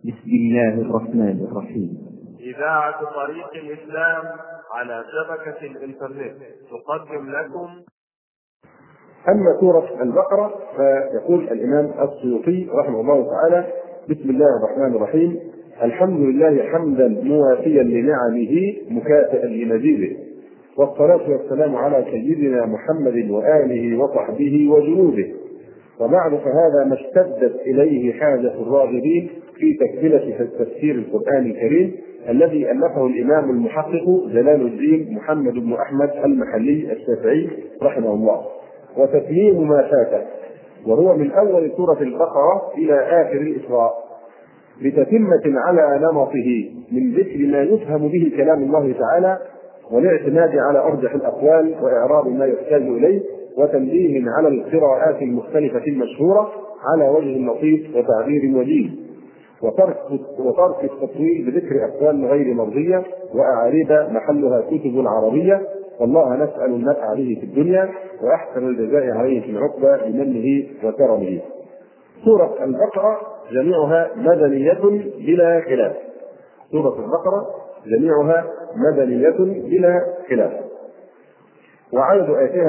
بسم الله الرحمن الرحيم. إذاعة طريق الإسلام على شبكة الإنترنت تقدم لكم. أما سورة البقرة فيقول الإمام السيوطي رحمه الله تعالى: بسم الله الرحمن الرحيم. الحمد لله حمدا موافيا لنعمه مكافئا لمزيده، والصلاة والسلام على سيدنا محمد وآله وصحبه وجنوده. وبعد فهذا ما اشتدت إليه حاجة الراغبين في تكملة تفسير القرآن الكريم الذي ألفه الإمام المحقق جلال الدين محمد بن أحمد المحلي الشافعي رحمه الله، وتتميم ما فات، وهو من أول سورة البقرة إلى آخر الإسراء، بتتمة على نمطه من ذكر ما يفهم به كلام الله تعالى، والاعتماد على أرجح الأقوال وإعراب ما يحتاج إليه، وتنبيه على القراءات المختلفة المشهورة على وجه لطيف وتعبير وجيه، وترك التطويل بذكر أقوال غير مرضية وأعاريب محلها كتب عربية. والله نسأل النفع به في الدنيا وأحسن الجزاء عليه في العقبى بمنه وكرمه. سورة البقرة جميعها مدنية بلا خلاف. سورة البقرة جميعها مدنية بلا خلاف، وعدد آياتها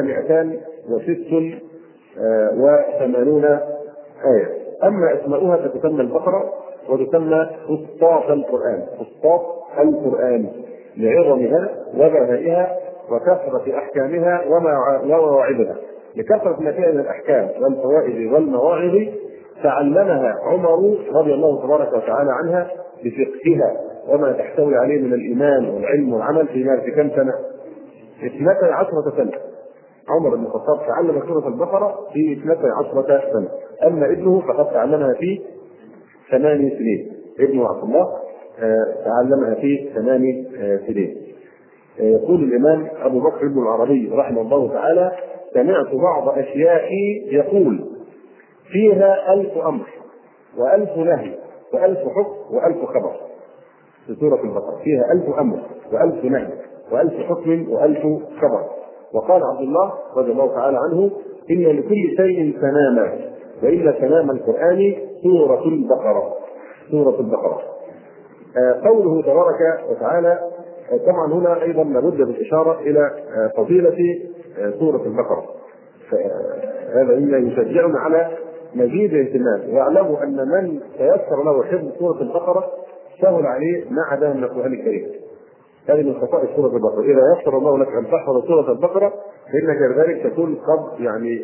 286 آية. أما أسماؤها فتسمى البقرة وتسمى فسطاط القرآن، فسطاط القرآن لعظمها وبهائها وكثرة أحكامها ومواعظها. لكثرة ما فيها من الأحكام والفوائد والمواعظ تعلمها عمر رضي الله تبارك وتعالى عنها بفقهها وما تحتوي عليه من الإيمان والعلم والعمل في مدة كم سنة؟ 12 سنة. عمر بن الخطاب تعلم سورة البقرة في 12 سنة، أما ابنه فقد تعلمها في 8 سنين. ابنه عبد الله تعلمها في 8 سنين. يقول الإمام أبو بكر بن العربي رحمه الله تعالى: سمعت بعض أشياخي يقول فيها 1000 أمر و1000 نهي و1000 حكم و1000 خبر. في سورة البقرة فيها 1000 أمر و1000 نهي و1000 حكم و1000 خبر. وقال عبد الله رضي الله تعالى عنه: إن لكل شيء سناما، وإن سنام القرآن سورة البقرة. سورة البقرة. قوله تبارك وتعالى، طبعا هنا أيضا لابد بالإشارة إلى فضيلة سورة البقرة، هذا مما يشجعنا على مزيد اهتمام. واعلموا أن من تيسر له حفظ سورة البقرة سهل عليه ما عداها من القرآن الكريم. هذه من خصائص سورة البقرة. إذا يسر الله لك أن تحفظ سورة البقرة فإنك كذلك تكون قد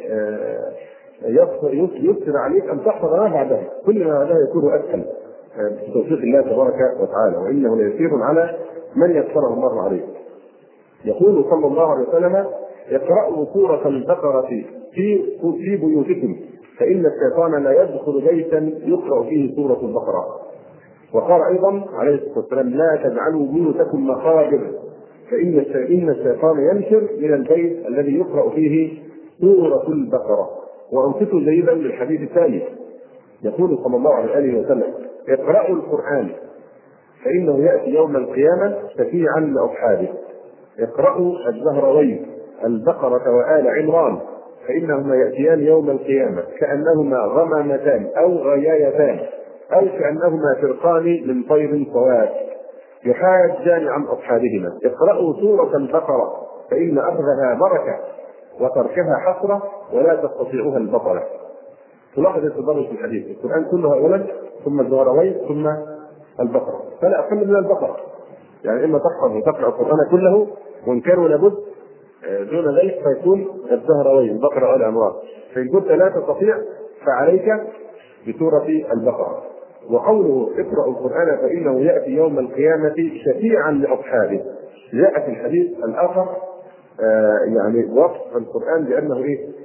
يسر عليك أن تحفظ ما بعدها، كل ما بعدها يكون أسهل بتوفيق الله تبارك وتعالى، وإنه ليسير على من يسره الله عليه. يقول صلى الله عليه وسلم: اقرأوا سورة البقرة في بيوتكم، فإن الشيطان لا يدخل بيتا يقرأ فيه سورة البقرة. وقال أيضا عليه الصلاة والسلام: لا تجعلوا بيوتكم مقابر، فإن الشيطان ينشر من البيت الذي يقرأ فيه سورة البقرة. وأنصتوا جيدا للحديث الثاني، يقول صلى الله عليه وسلم: اقرأوا القرآن فإنه يأتي يوم القيامة شفيعا لأصحابه. اقرأوا الزهروين البقرة وآل عمران فإنهما يأتيان يوم القيامة كأنهما غمامتان أو غيايتان أو كأنهما فرقان من طير صواب يحاجان عن أصحابهما. اقرأوا سورة البقرة فإن أخذها بركة وتركها حسرة ولا تستطيعها البطلة. تلاحظ التدرج في الحديث، القرآن كله أولا ثم الزهروين ثم البقرة، فلا أقل من البقرة. يعني إما تحفظ وتقرأ القرآن كله، وإن كانوا لابد دون ذلك فيكون الزهروين البقرة وآل عمران. فإن كنت لا تستطيع فعليك بسورة البقرة. وقوله اقرأوا القرآن فإنه يأتي يوم القيامة شفيعا لأصحابه، جاء في الحديث الآخر يعني وصف القرآن بأنه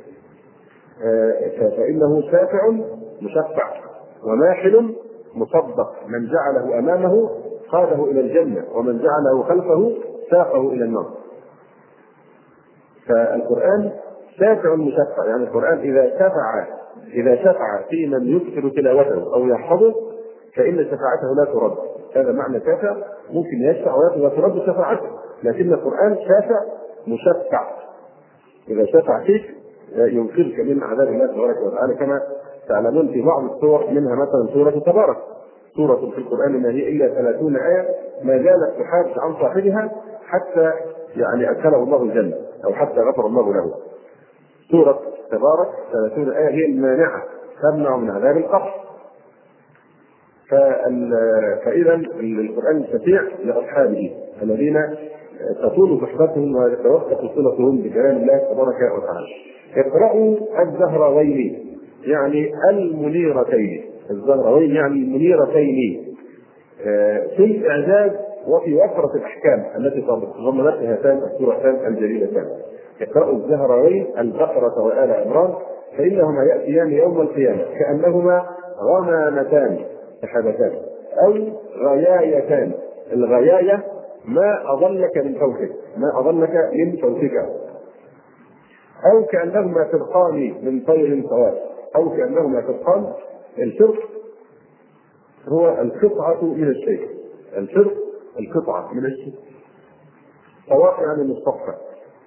فإنه شافع مشفع وماحل مصدق، من جعله أمامه قاده إلى الجنة ومن جعله خلفه ساقه إلى النار. فالقرآن شافع مشفع، يعني القرآن إذا شفع في من يكثر تلاوته أو يحفظه فإن شفاعته لا ترد. هذا معنى شافع، ممكن يشفع وترد شفاعته، لكن القرآن شافع مشفع. إذا شفع فيك ينقذك من عذاب الله تبارك وتعالى، كما تعلمون في بعض السور منها مثلا سورة تبارك. سورة في القرآن ما هي إلا 30 آية ما زالت تحاج عن صاحبها حتى يعني أدخله الله الجنة أو حتى غفر الله له. سورة تبارك 30 آية هي المانعة تمنع من عذاب القبر. فإذا القرآن الشفيع لأصحابه الذين تطول صحبتهم وتتوثق صلتهم بكلام الله تبارك وتعالى. اقرأوا الزهراوين يعني المنيرتين، الزهراوين يعني المنيرتين في الإعجاز وفي وفرة الأحكام التي تضمنتها هاتان السورتان الجليلتان. اقرأوا الزهراوين البقرة وآل عمران فإنهما يأتيان يوم القيامة كأنهما غمامتان سحابتان أو غيايتان. الغياية ما أظلك من فوقك، ما أظلك من فوقك، أو كأنهما فرقان من طير سواء، أو كأنهما فرقان. الفرق هو القطعة من الشيء، الفرق القطعة من الشيء، سواء يعني مصطفى.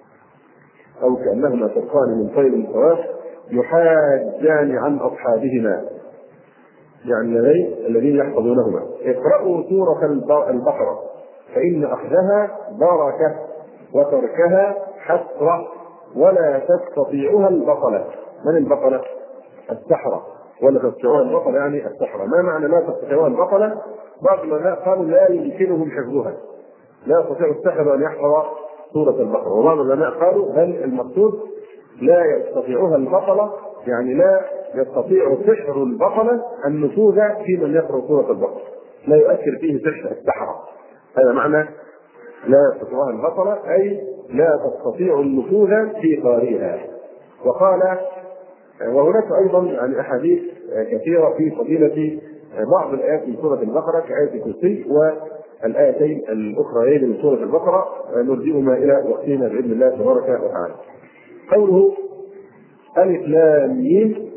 أو كأنهما فرقان من طير سواء يحاجان عن أصحابهما يعني الذين يحفظونهما. اقرأوا سورة البقرة فإن أخذها بركة وتركها حسرة ولا تستطيعها البطلة. من البطلة؟ السحرة. ولا تستطيعها البطلة يعني السحرة. ما معنى لا تستطيعها البطلة؟ بعض العلماء قالوا لا يمكنهم حفظها، لا يستطيع السحر أن يحفظ سورة البقرة. وبعض العلماء قالوا بل المقصود لا يستطيعها البطلة يعني لا يستطيع سحر البطلة النفوذ في من يقرأ سورة البقرة، لا يؤثر فيه سحر السحرة. هذا معنى لا يستطيعها البطلة أي لا تستطيع النفوذ في قارئها. وقال وهناك أيضا يعني أحاديث كثيرة في فضيلة بعض الآيات من سورة البقرة كآية الكرسي والآيتين الأخريين من سورة البقرة نرجئهما إلى وقتنا بإذن الله تبارك وتعالى. قوله ألف لام ميم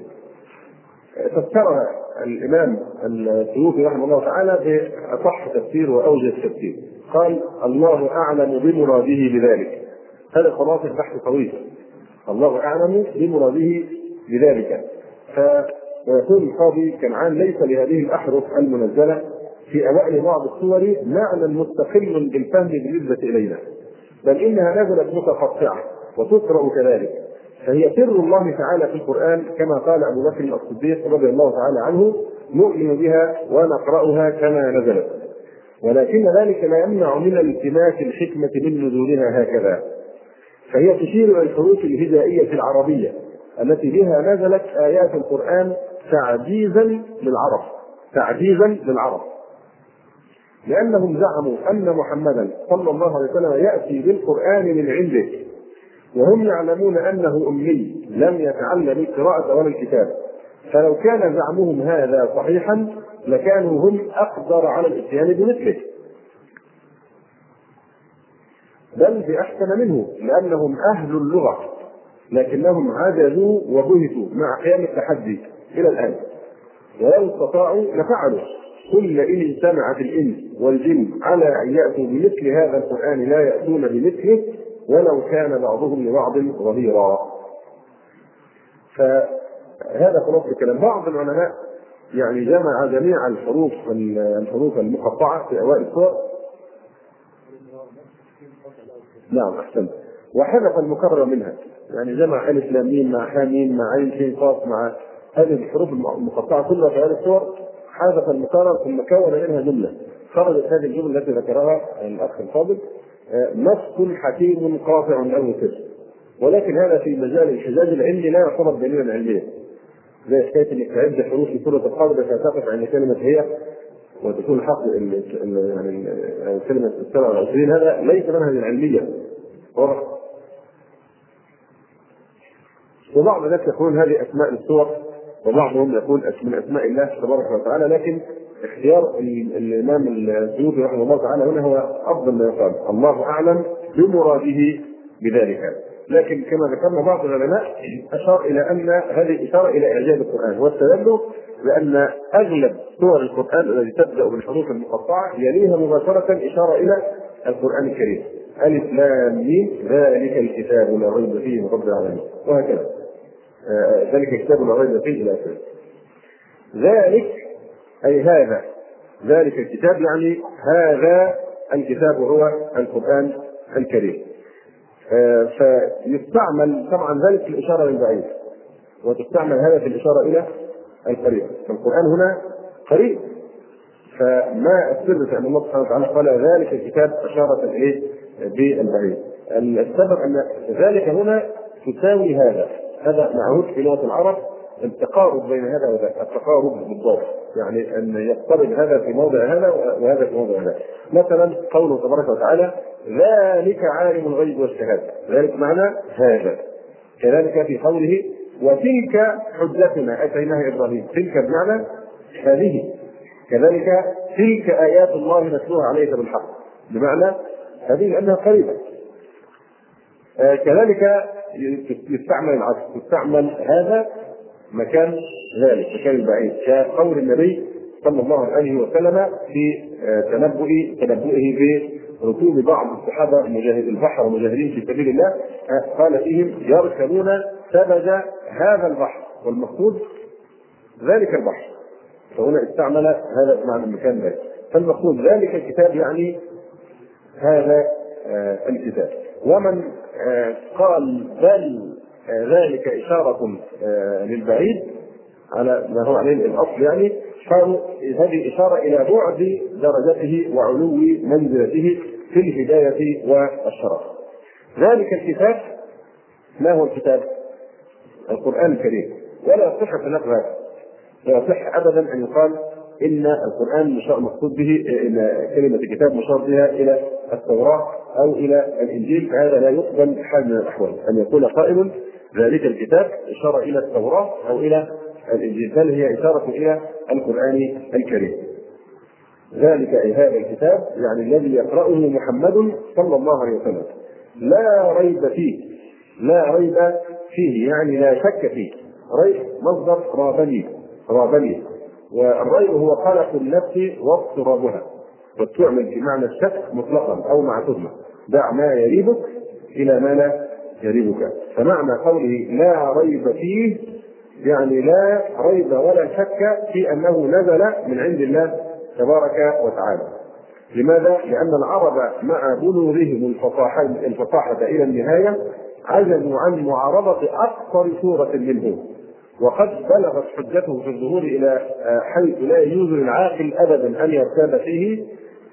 فسرها الإمام السيوطي رحمه الله تعالى بأصح تفسير وأوجه التفسير. قال الله أعلم بمراده بذلك. هذا خلاصة بحث طويل. الله أعلم بمراده بذلك. فيقول القاضي كنعان ليس لهذه الأحرف المنزلة في أوائل بعض السور معنى مستقل بالفهم بالنسبة إلينا، بل إنها نزلت متقطعة وتقرأ كذلك، فهي سر الله تعالى في القرآن كما قال أبو بكر الصديق رضي الله تعالى عنه نؤمن بها ونقرأها كما نزلت، ولكن ذلك لا يمنع من التماس الحكمة من نزولها هكذا. فهي تشير إلى الحروف الهجائية العربية التي بها نزلت آيات القرآن تعجيزا للعرب، تعجيزا للعرب، لأنهم زعموا أن محمدا صلى الله عليه وسلم يأتي بالقرآن من عنده، وهم يعلمون أنه أمي لم يتعلم القراءة ولا الكتابة. فلو كان زعمهم هذا صحيحا لكانوا هم أقدر على الإتيان بمثله، بل بأحسن منه، لأنهم أهل اللغة، لكنهم عجزوا وبهتوا مع قيام التحدي إلى الآن. ولو استطاعوا لفعلوا. قل إن اجتمعت الإنس والجن على أن يأتوا بمثل هذا القرآن لا يأتون بمثله ولو كان بعضهم لبعض ظهيرا. فهذا خلاص الكلام. بعض العلماء يعني جمع جميع الحروف المقطعة في أوائل السور. نعم أحسنت. وحذف المكرر منها، يعني جمع ألف لام ميم مع حاء ميم مع عين شين قاف مع هذه الحروف المقطعة كلها في هذه السور، حذف المكرر ثم كون منها جملة. خرجت هذه الجملة التي ذكرها الأخ الفاضل نص حكيم قاطع له سر. ولكن هذا في مجال الحجاج العلمي لا يعتبر دليلا علميا، زي حكاية انك تعد حروف في سورة القدر فتقف عند كلمة هي وتكون حق يعني كلمة 27، هذا ليس منهجا علميا. وبعض الناس يقول هذه أسماء السور، وبعضهم يقول من أسماء الله تبارك وتعالى، لكن اختيار الإمام السيوطي رحمه الله تعالى هنا هو أفضل ما يقال. الله أعلم بمراده بذلك. لكن كما ذكرنا بعض العلماء أشار إلى أن هذه إشارة إلى إعجاز القرآن، واستدلوا بأن أغلب سور القرآن التي تبدأ بالحروف المقطعة يليها مباشرة إشارة إلى القرآن الكريم. ألف لام ميم ذلك الكتاب لا ريب فيه من رب العالمين، وهكذا ذلك الكتاب لا ريب فيه إلى آخره. ذلك أي هذا ذلك الكتاب يعني هذا الكتاب هو القرآن الكريم. فيستعمل طبعا ذلك في الإشارة للبعيد، وتستعمل هذا في الإشارة إلى القريب. فالقرآن هنا قريب، فما السر في أن الله سبحانه وتعالى قال ذلك الكتاب إشارة إليه بالبعيد؟ السبب أن ذلك هنا تساوي هذا معهود في لغة العرب التقارب بين هذا وذاك، التقارب بالضبط، يعني أن يقترب هذا في موضع هذا وهذا في موضع هذا. مثلا قوله تبارك وتعالى ذلك عالم الغيب والشهادة، ذلك معنى هذا. كذلك في قوله وتلك حجتنا اتيناها ابراهيم، تلك بمعنى هذه. كذلك تلك ايات الله نتلوها عليك بالحق، بمعنى هذه لانها قريبه. كذلك يستعمل العكس، يستعمل هذا مكان ذلك، مكان البعيد، كقول النبي صلى الله عليه وسلم في تنبؤه بركوب بعض الصحابه البحر ومجاهدين في سبيل الله، قال فيهم يركبون سبج هذا البحر، والمقصود ذلك البحر. فهنا استعمل هذا معنى المكان ذلك. فالمقصود ذلك الكتاب يعني هذا الكتاب. ومن قال بل ذلك إشارة للبعيد على ما هو عليه الأصل، يعني قالوا هذه إشارة إلى بعد درجته وعلو منزلته في الهداية والشرف. ذلك الكتاب ما هو الكتاب؟ القرآن الكريم. ولا يصح في نقل هذا، لا يصح أبدا أن يقال إن القرآن مقصود به إن كلمة الكتاب مشار بها إلى التوراة أو إلى الإنجيل، فهذا لا يقبل بحال من الأحوال أن يقول قائل ذلك الكتاب إشارة إلى التوراة أو إلى الإنجيل، بل هي إشارة إلى القرآن الكريم. ذلك أي هذا الكتاب يعني الذي يقرأه محمد صلى الله عليه وسلم لا ريب فيه، لا ريب فيه يعني لا شك فيه. ريب مصدر رابني، والريب هو قلق النفس واضطرابها، وتعمل بمعنى الشك مطلقا أو مع تهمة، دع ما يريبك إلى ما لا يريبك. فمعنى قوله لا ريب فيه يعني لا ريب ولا شك في أنه نزل من عند الله تبارك وتعالى. لماذا؟ لأن العرب مع بلوغهم الفصاحة إلى النهاية عجزوا عن معارضة أكثر سورة منه، وقد بلغت حجته في الظهور إلى حيث لا يجوز للعاقل أبدا أن يرتاب فيه،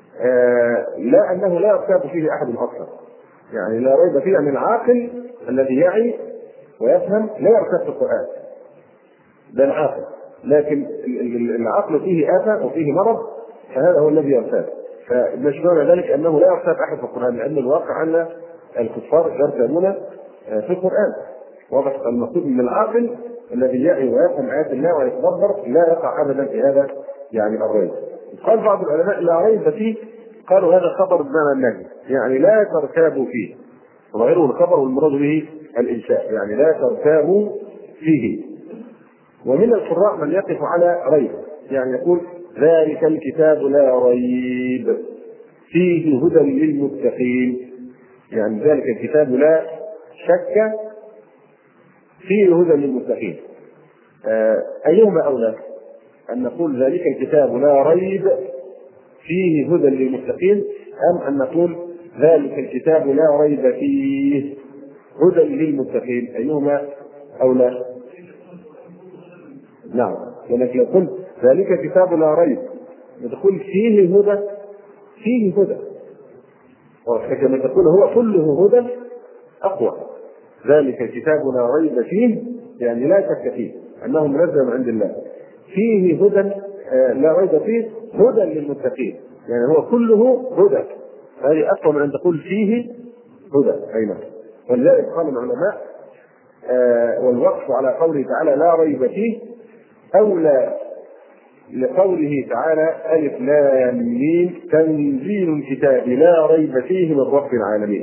لا أنه لا يرتاب فيه أحد أصلا، يعني لا ريب فيه أن العاقل الذي يعي ويفهم لا يرتاب في القرآن، ده العاقل. لكن العقل فيه آفة وفيه مرض، فهذا هو الذي يرتاب. فمش معنى ذلك أنه لا يرتاب أحد في القرآن، لأن الواقع أن الكفار يرتابون في القرآن. واضح؟ المقصود من العاقل الذي يعي ويفهم آيات الله ويتدبر لا يقع أبدا في هذا يعني الريب. قال بعض العلماء لا ريب فيه، قالوا هذا خبر بمعنى النهي، يعني لا ترتابوا فيه، وغيره الخبر والمراد به الإنشاء، يعني لا ترتابوا فيه. ومن القراء من يقف على ريب، يعني يقول ذلك الكتاب لا ريب فيه هدى للمتقين، يعني ذلك الكتاب لا شك فيه هدى للمتقين. أيهما أولى؟ أن نقول ذلك الكتاب لا ريب فيه هدى للمتقين، أم أن نقول ذلك الكتاب لا ريب فيه هدى للمتقين؟ أيهما أولى؟ نعم، لأنك لو قلت ذلك كتاب لا ريب تقول فيه هدى، فيه هدى، وكما تقول هو كله هدى أقوى. ذلك الكتاب لا ريب فيه يعني لا شك فيه أنه منزل من عند الله، فيه هدى لا ريب فيه هدى للمتقين، يعني هو كله هدى، هذه أقوى من أن تقول فيه هدى. أين؟ ولذلك قال العلماء والوقف على قوله تعالى لا ريب فيه أولى لقوله تعالى ألف لام ميم تنزيل الكتاب لا ريب فيه من رب العالمين،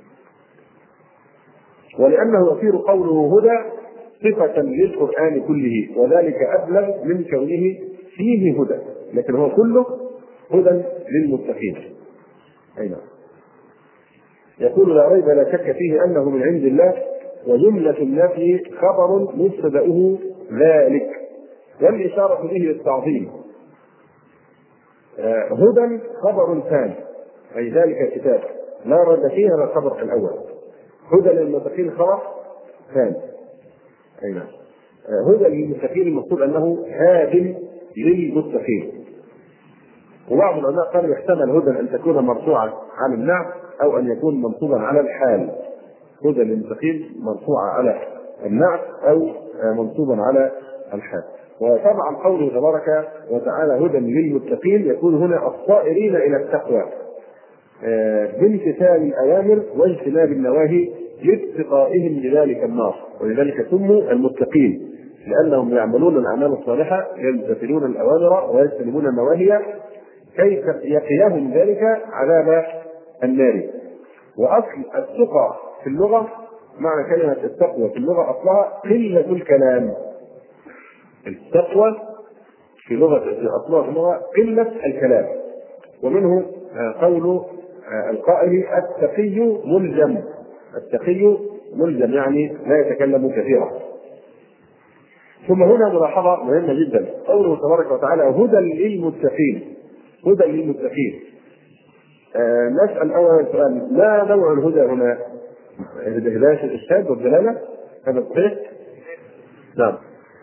ولأنه يصير قوله هدى صفة للقرآن كله، وذلك أبلغ من كونه فيه هدى، لكن هو كله هدى للمتقين. أين؟ يقول لا ريب لا شك فيه أنه من عند الله، وجملة النفي خبر مبتدأه ذلك، والإشارة به للتعظيم، هدى خبر ثاني، أي ذلك الكتاب لا رد فيه، هذا الخبر الأول. هدى للمتقين خبر ثاني. أي نعم. هدى للمتقين المقصود أنه هاد للمتقين. وبعض العلماء قالوا يحتمل هدى أن تكون مرفوعة على النعت أو أن يكون منصوبا على الحال. هدى للمتقين مرفوعة على النعت أو منصوبا على الحال. وطبعا قوله تبارك وتعالى هدى للمتقين يكون هنا الصائرين إلى التقوى بامتثال الأوامر واجتناب النواهي لاتقائهم لذلك النار، ولذلك سموا المتقين لأنهم يعملون الأعمال الصالحة يمتثلون الأوامر ويجتنبون النواهي كي يقيهم ذلك عذاب النار. وأصل التقى في اللغة، معنى كلمة التقوى في اللغة أصلها قلة الكلام. التقوى في أصلها في اللغة قلة الكلام، ومنه قول القائل التقي ملزم. التقي ملزم يعني لا يتكلم كثيرا. ثم هنا ملاحظة مهمة جدا، قوله تبارك وتعالى هدى للمتقين. هدى للمتقين. نسأل أول سؤال، ما نوع الهدى هنا؟ هداية الإرشاد والدلالة؟ هذا الصحيح؟ نعم.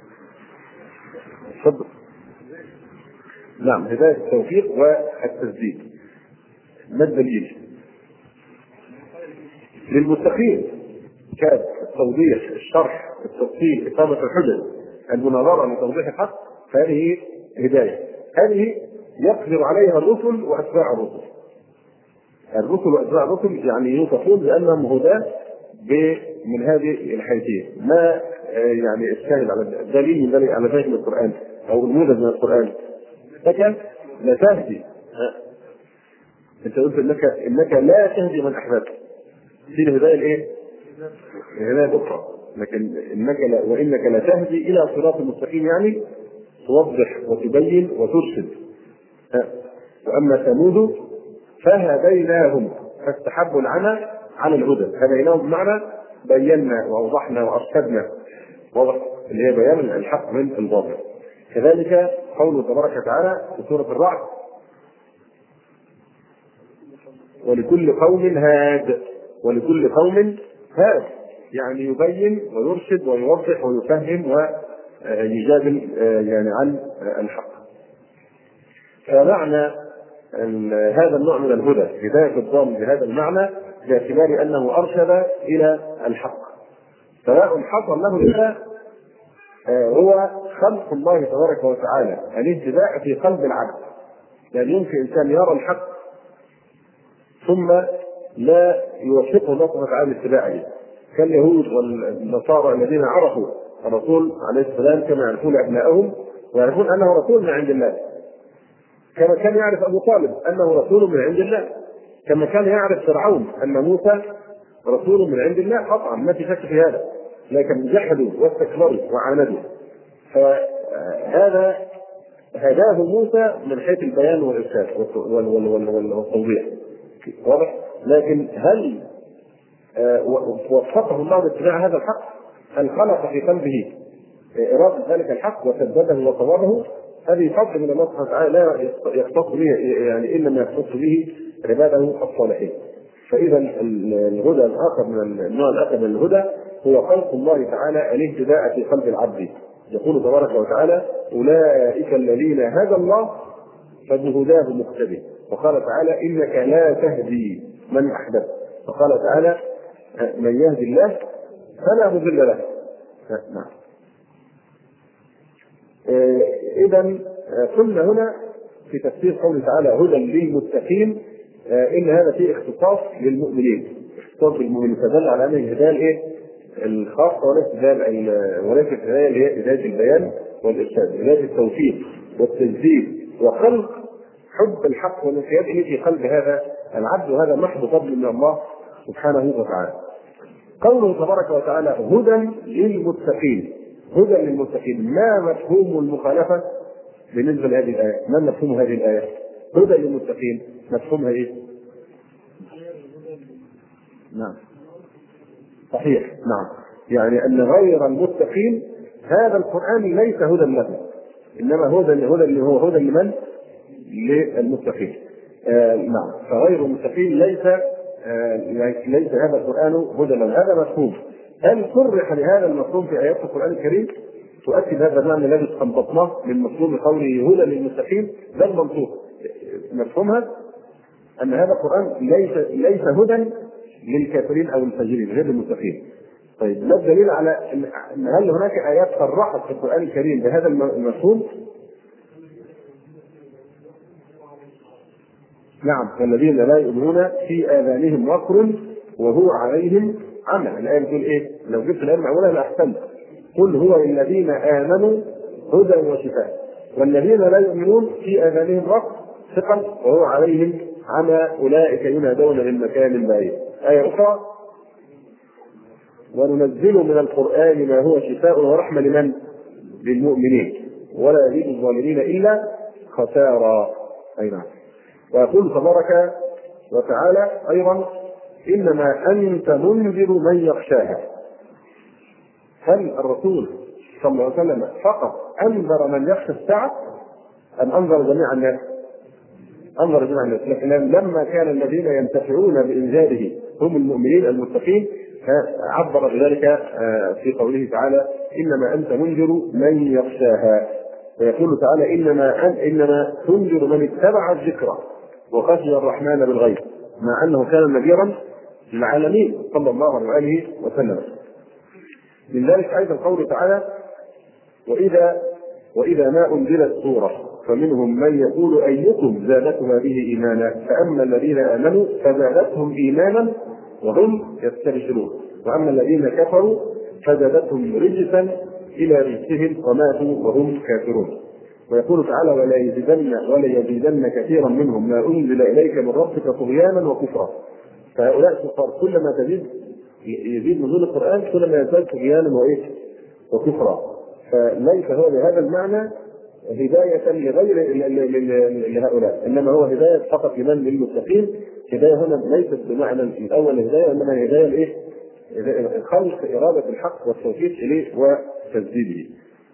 تفضل. نعم، هداية التوفيق والتسديد. ما الدليل؟ للمتقين كان التوضيح، الشرح، التفصيل، إقامة الحجج، المناظرة لتوضيح الحق، فهذه هداية. هذه يقدر عليها الرسل وأتباع الرسل. الرسل وأتباع الرسل يعني يوصفون بأنهم هداة من هذه الحيثية. ما يعني الشاهد على الدليل من ذلك على فهم القرآن أو نموذج من القرآن؟ لكن لا تهدي. أنت قلت إنك لا تهدي من أحببت. في الهداية الإيه؟ الهداية الأخرى. لكن وإنك لا تهدي إلى صراط المستقيم، يعني توضح وتبين وترشد. وأما ثمود فهديناهم فاستحبوا العمى على الهدى. هديناهم بمعنى بينا وأوضحنا وأرشدنا، واضح اللي هي بيان الحق من الباطل. كذلك قوله تبارك وتعالى في سورة الرعد ولكل قوم هاد. ولكل قوم هاد يعني يبين ويرشد ويوضح ويفهم ويجادل يعني عن الحق. فمعنى هذا النوع من الهدى هداية الضال بهذا المعنى باعتبار أنه أرشد إلى الحق، سواء حصل له الهدى هو خلق الله تبارك وتعالى، الاهتداء في قلب العبد. يعني يمكن إنسان يرى الحق ثم لا يوفقه الله سبحانه وتعالى لاتباعه، كاليهود والنصارى الذين عرفوا الرسول عليه السلام كما يعرفون أبنائهم ويعرفون أنه رسول من عند الله، كما كان يعرف أبو طالب أنه رسول من عند الله، كما كان يعرف فرعون أن موسى رسول من عند الله قطعا، ما في شك في هذا، لكن جحدوا واستكبروا وعاندوا. فهذا هداه موسى من حيث البيان والإرشاد والتوضيح، واضح. لكن هل وفقه الله لاتباع هذا الحق؟ هل خلق في قلبه إرادة ذلك الحق وسدده وصوابه؟ هذه فضل من الله سبحانه وتعالى لا يختص به، يعني إنما يختص به عباده الصالحين. فإذا الهدى الآخر من النوع الآخر من الهدى هو خلق الله تعالى الاهتداء في قلب العبد. يقول تبارك وتعالى أولئك الذين هدى الله فبهداه مقتدي. وقال تعالى إنك لا تهدي من أحببت. وقال تعالى من يهدي الله فلا مضل له. نعم. إذا قلنا هنا في تفسير قوله تعالى هدى للمتقين إن هذا فيه اختصاص للمؤمنين، اختصاص بالمؤمنين، فدل على أن الهداية الخاصة وليس الهداية اللي هي هداية البيان والإرشاد، هداية التوفيق والتجديد وخلق حب الحق والانقياد في قلب هذا العبد، وهذا محض فضل من الله سبحانه وتعالى. قوله تبارك وتعالى هدى للمتقين. هدى للمتقين، ما مفهوم المخالفة بالنسبة لهذه الآية؟ ما مفهوم هذه الآية؟ هدى للمتقين مفهومها إيه؟ نعم صحيح، نعم، يعني أن غير المتقين هذا القرآن ليس هدى له، إنما هدى اللي هو هدى لمن؟ للمتقين. نعم، فغير المتقين ليس هذا القرآن هدى لهم، هذا مفهوم. هل صرح لهذا المفهوم في آيات القرآن الكريم تؤكد هذا المعنى الذي استنبطناه من مفهوم قوله هدى للمتقين؟ ده المنطوق مفهومها أن هذا القرآن ليس هدى للكافرين أو الفاجرين غير المتقين. طيب ما الدليل على أن هل هناك آيات صرحت في القرآن الكريم بهذا المفهوم؟ نعم، والذين لا يؤمنون في آذانهم وقر وهو عليهم عمى. الآية بتقول إيه؟ لو جبت الآية معمولة لأحسنت. قل هو للذين آمنوا هدى وشفاء والذين لا يؤمنون في آذانهم وقر ثقل وهو عليهم عمى أولئك ينادون من مكان بعيد. آية أخرى وننزل من القرآن ما هو شفاء ورحمة لمن؟ للمؤمنين ولا يزيد الظالمين إلا خسارا. أي نعم. ويقول تبارك وتعالى أيضا إنما أنت منذر من يخشاها. هل الرسول صلى الله عليه وسلم فقط أنذر من يخشى الساعة أم أنذر جميع الناس؟ أنظر جميع الناس، لكن لما كان الذين ينتفعون بإنذاره هم المؤمنين المتقين عبر بذلك في قوله تعالى إنما أنت منذر من يخشاها. ويقول تعالى إنما تنذر من اتبع الذكر وخشي الرحمن بالغيب، مع أنه كان نذيرا للعالمين صلى الله عليه وسلم. من ذلك أيضا قوله تعالى وإذا ما أنزلت سورة فمنهم من يقول أيكم زادته هذه إيمانا فأما الذين آمنوا فزادتهم إيمانا وهم يستبشرون وأما الذين كفروا فزادتهم رجسا إلى رجسهم وماتوا وهم كافرون. ويقول تعالى ولا يزيدن كثيرا منهم ما أنزل إليك من ربك طغيانا وكفرا. فهؤلاء الكفار كلما يزيد نزول القرآن كلما يزداد طغيانا وكفرا. فليس هو بهذا المعنى هداية لغير لهؤلاء، إنما هو هداية فقط للمتقين. هداية هنا ليست بمعنى الأول هداية، إنما هداية خلق إرادة الحق والتوفيق إليه وتسديده.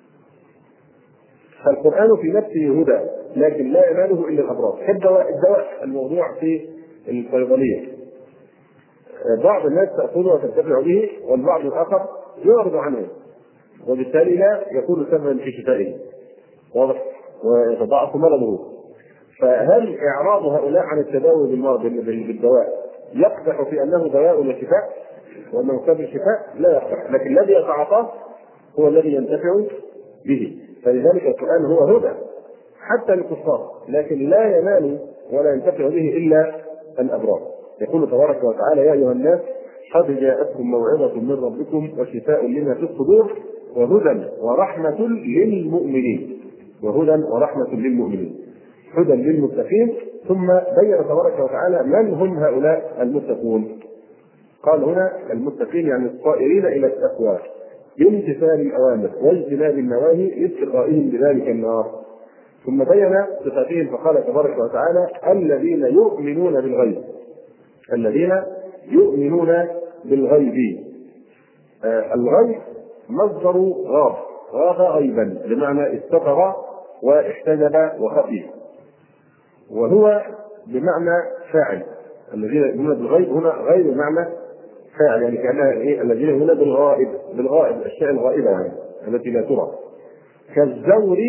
فالقرآن في نفسه هدى لكن لا يناله إلا الأبرار. الدواء الموضوع في الصيدلية بعض الناس تأخذه وتنتفع به والبعض الآخر يعرض عنه وبالتالي لا يكون سببا في شفائه واضح ويتضاعف مرضه. فهل إعراض هؤلاء عن التداوي بالدواء يقدح في أنه دواء وشفاء وأنه سبب الشفاء؟ لا يقدح، لكن الذي يتعاطاه هو الذي ينتفع به. فلذلك القرآن هو هدى حتى للكفار لكن لا ينال ولا ينتفع به إلا الأبرار. يقول تبارك وتعالى يا أيها الناس قد جاءتكم موعظة من ربكم وشفاء لما في الصدور وهدى ورحمة للمؤمنين. وهدى ورحمة للمؤمنين، هدى للمتقين. ثم بين تبارك وتعالى من هم هؤلاء المتقون. قال هنا المتقين يعني الصائرين إلى التقوى بامتثال الأوامر واجتناب النواهي لاتقائهم بذلك النار. ثم بين صفاتهم فقال تبارك وتعالى الذين يؤمنون بالغيب. الذين يؤمنون بالغيب. الغيب مصدر غاب غيبا بمعنى استتر واحتجب وخفي، وهو بمعنى فاعل. الذين يؤمنون بالغيب هنا غير بمعنى فاعل، يعني كأنها الذين يؤمنون بالغائب الاشياء الغائبه يعني التي لا ترى. كالزور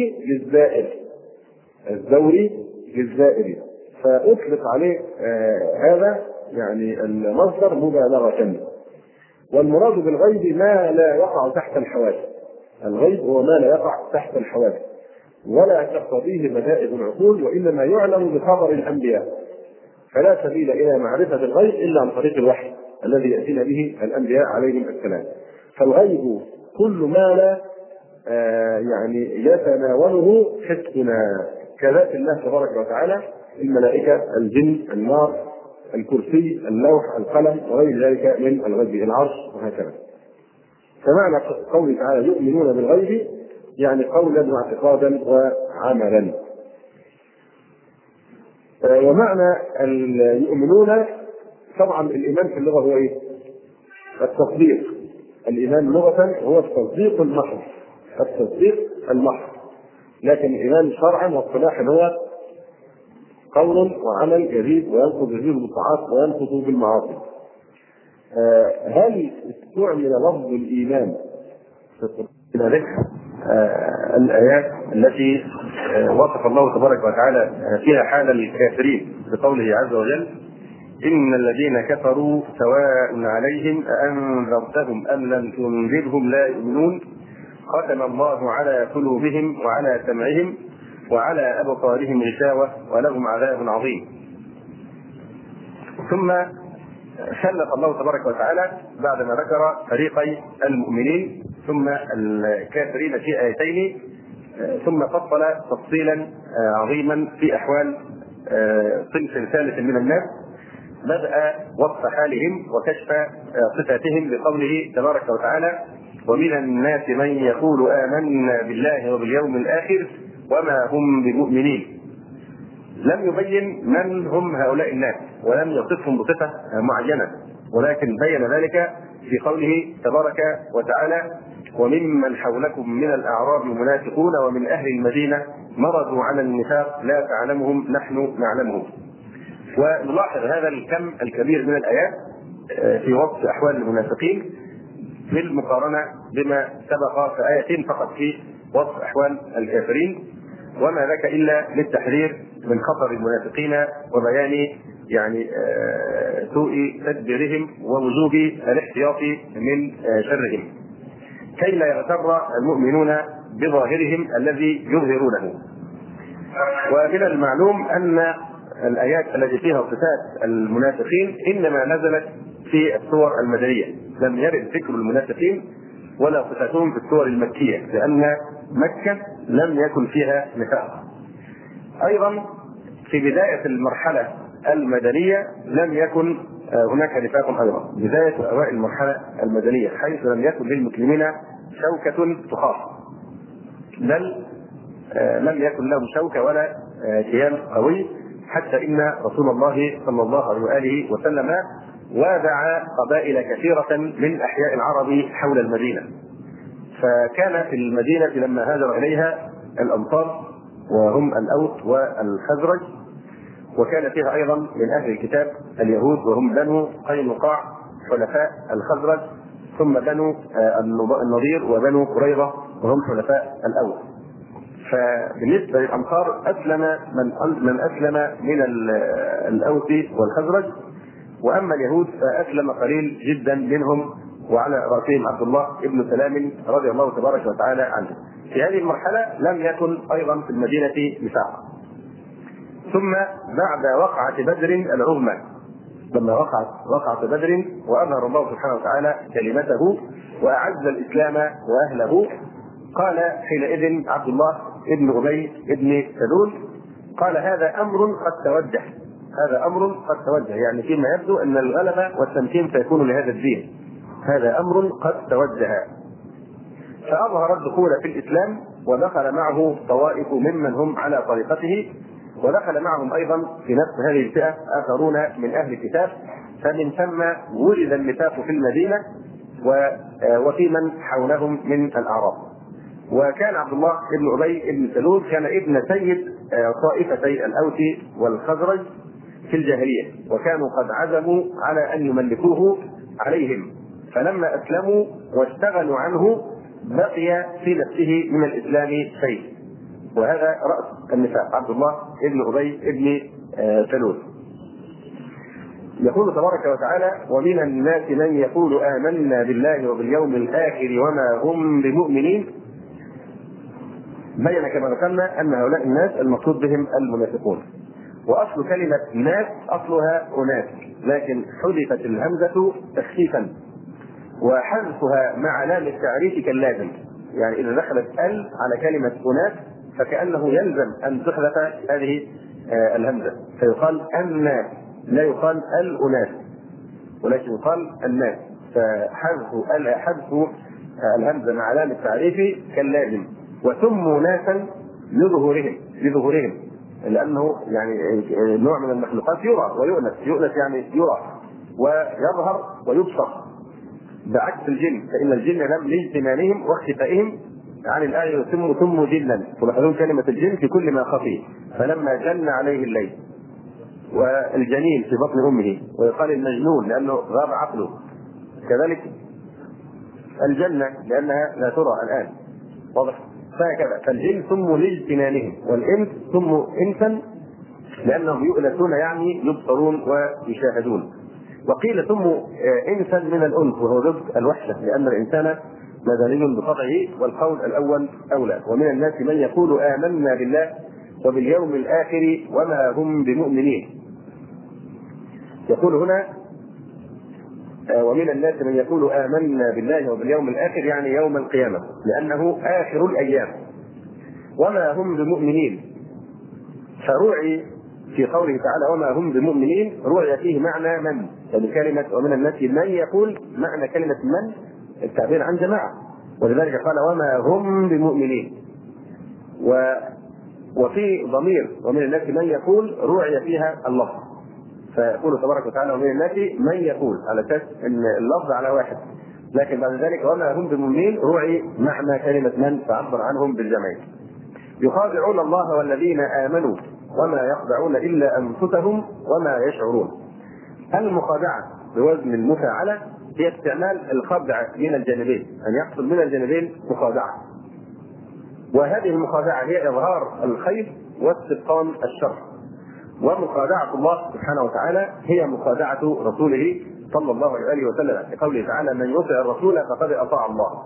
للزائر فأطلق عليه هذا يعني المصدر مبالغة. والمراد بالغيب ما لا يقع تحت الحواس. الغيب هو ما لا يقع تحت الحواس ولا تقتضيه بدائع العقول وإنما يعلم بخبر الأنبياء. فلا سبيل إلى معرفة الغيب إلا عن طريق الوحي الذي يأتينا به الأنبياء عليهم السلام. فالغيب كل ما لا يعني يتناوله حسنا كذات الله تبارك وتعالى، الملائكة، الجن، النار، الكرسي، اللوح، القلم وغير ذلك من الغيب، العرش وهكذا. فمعنى قوله تعالى يؤمنون بالغيب يعني قولا واعتقادا وعملا. ومعنى يؤمنون طبعا الإيمان في اللغة هو ايه؟ التصديق. الإيمان لغة هو التصديق المحض، التصديق المحض. لكن الإيمان شرعا واصطلاحا هو قول وعمل يزيد وينقض يزيد بالطاعات وينقض بالمعاصي. هل استعمل لفظ الإيمان في ذكر الآيات التي وصف الله تبارك وتعالى فيها حال الكافرين بقوله عز وجل: إن الذين كفروا سواء عليهم أأنذرتهم أم لم تنذرهم لا يؤمنون ختم الله على قلوبهم وعلى سمعهم وعلى أبصارهم غشاوة ولهم عذاب عظيم. ثم سلط الله تبارك وتعالى بعدما ذكر فريقي المؤمنين ثم الكافرين في آيتين، ثم فصل تفصيلا عظيما في أحوال صنف ثالث من الناس، بدأ وصف حالهم وكشف صفاتهم بقوله تبارك وتعالى: ومن الناس من يقول آمنا بالله وباليوم الآخر وما هم بمؤمنين. لم يبين من هم هؤلاء الناس ولم يصفهم بصفة معينة، ولكن بين ذلك في قوله تبارك وتعالى: وممن حولكم من الأعراب منافقون ومن أهل المدينة مرضوا على النفاق لا تعلمهم نحن نعلمهم. ونلاحظ هذا الكم الكبير من الآيات في وصف أحوال المنافقين بالمقارنة بما سبق في آيتين فقط في وصف أحوال الكافرين، وما ذاك إلا للتحذير من خطر المنافقين وبيان يعني سوء تدبيرهم ووجوب الاحتياط من شرهم كي لا يغتر المؤمنون بظاهرهم الذي يظهرونه. ومن المعلوم أن الآيات التي فيها صفات المنافقين إنما نزلت في السور المدنية، لم يرد ذكر المنافقين ولا صفاتهم في السور المكية، لأن مكة لم يكن فيها نفاق. أيضا في بداية المرحلة المدنية لم يكن هناك نفاق أيضا، بداية أوائل المرحلة المدنية، حيث لم يكن للمسلمين شوكة تخاف، بل لم يكن لهم شوكة ولا كيان قوي، حتى إن رسول الله صلى الله عليه وآله وسلم وادع قبائل كثيرة من أحياء العرب حول المدينة. فكان في المدينة لما هاجر إليها الأنصار وهم الأوس والخزرج، وكان فيها أيضا من أهل الكتاب اليهود وهم بنو قينقاع حلفاء الخزرج، ثم بنو النضير وبنو قريظة وهم حلفاء الأوس. فبالنسبة للأنصار أسلم من أسلم من الأوس والخزرج، وأما اليهود فأسلم قليل جدا منهم، وعلى رأسهم عبد الله ابن سلام رضي الله تبارك وتعالى عنه. في هذه المرحلة لم يكن أيضا في المدينة نفاق. ثم بعد وقعة بدر العظمى، لما وقعت بدر وأظهر الله سبحانه وتعالى كلمته وأعز الإسلام وأهله، قال حينئذ عبد الله ابن أبي ابن سلول: قال هذا أمر قد توجه، هذا أمر قد توجه، يعني فيما يبدو أن الغلبة والتمكين سيكون لهذا الدين، هذا أمر قد توجه. فأظهر الدخول في الإسلام، ودخل معه طوائف ممن هم على طريقته، ودخل معهم أيضا في نفس هذه الفئة آخرون من أهل الكتاب، فمن ثم ولد النفاق في المدينة وفي من حولهم من الأعراب. وكان عبد الله بن أبي بن سلول كان ابن سيد طائفتي الأوس والخزرج في الجاهلية، وكانوا قد عزموا على أن يملكوه عليهم، فلما أسلموا واشتغلوا عنه بقي في نفسه من الإسلام شيء، وهذا رأس النفاق عبد الله بن أبي بن سلول. يقول تبارك وتعالى: ومن الناس من يقول آمنا بالله وباليوم الآخر وما هم بمؤمنين. بين كما ذكرنا أن هؤلاء الناس المقصود بهم المنافقون. وأصل كلمة ناس أصلها أناس، لكن حذفت الهمزة تخفيفا، وحذفها مع لام التعريف كاللازم، يعني إذا دخلت ال على كلمة أناس فكأنه يلزم أن تحذف هذه الهمزة، فيقال الناس، لا يقال الأناس، ولكن يقال الناس. فحذف الهمزة مع لام التعريف كاللازم. وسموا ناسا لظهورهم، لأنه يعني نوع من المخلوقات يرى ويؤنس يعني يرى ويظهر ويبصر، بعكس الجن، فإن الجن لم لاجتماعهم واختفائهم عن الآية سموا جنا. تلاحظون كلمة الجن في كل ما خفي، فلما جن عليه الليل والجنين في بطن امه، ويقال المجنون لانه غاب عقله. كذلك الجنه لانها لا ترى الان، واضح؟ فهكذا فالجن سموا لاجتنانهم، والانس سموا انسا لانهم يؤلسون يعني يبصرون ويشاهدون. وقيل سموا انسا من الانس وهو ضد الوحشه، لان الانسان مدني بطبعه، والقول الاول اولى. ومن الناس من يقول امنا بالله وباليوم الاخر وما هم بمؤمنين. يقول هنا ومن الناس من يقول آمنا بالله وباليوم الآخر، يعني يوم القيامة، لأنه آخر الأيام، وما هم بمؤمنين. فروعي في قوله تعالى وما هم بمؤمنين روعي فيه معنى من، يعني كلمة ومن الناس من يقول معنى كلمة من التعبير عن جماعة، ولذلك قال وما هم بمؤمنين. وفي ضمير ومن الناس من يقول روعي فيها اللفظ، فيقول تبارك وتعالى ومن الناس من يقول، على اساس ان اللفظ على واحد، لكن بعد ذلك وما هم بمؤمنين روعي معنى كلمه من فعبر عنهم بالجمع. يخادعون الله والذين امنوا وما يخدعون الا انفسهم وما يشعرون. المخادعه بوزن المفاعله هي استعمال الخدع من الجانبين، ان يحصل من الجانبين مخادعه، وهذه المخادعه هي اظهار الخير واستبطان الشر. ومخادعة الله سبحانه وتعالى هي مخادعة رسوله صلى الله عليه وسلم، لقوله تعالى من يطع الرسول فقد أطاع الله.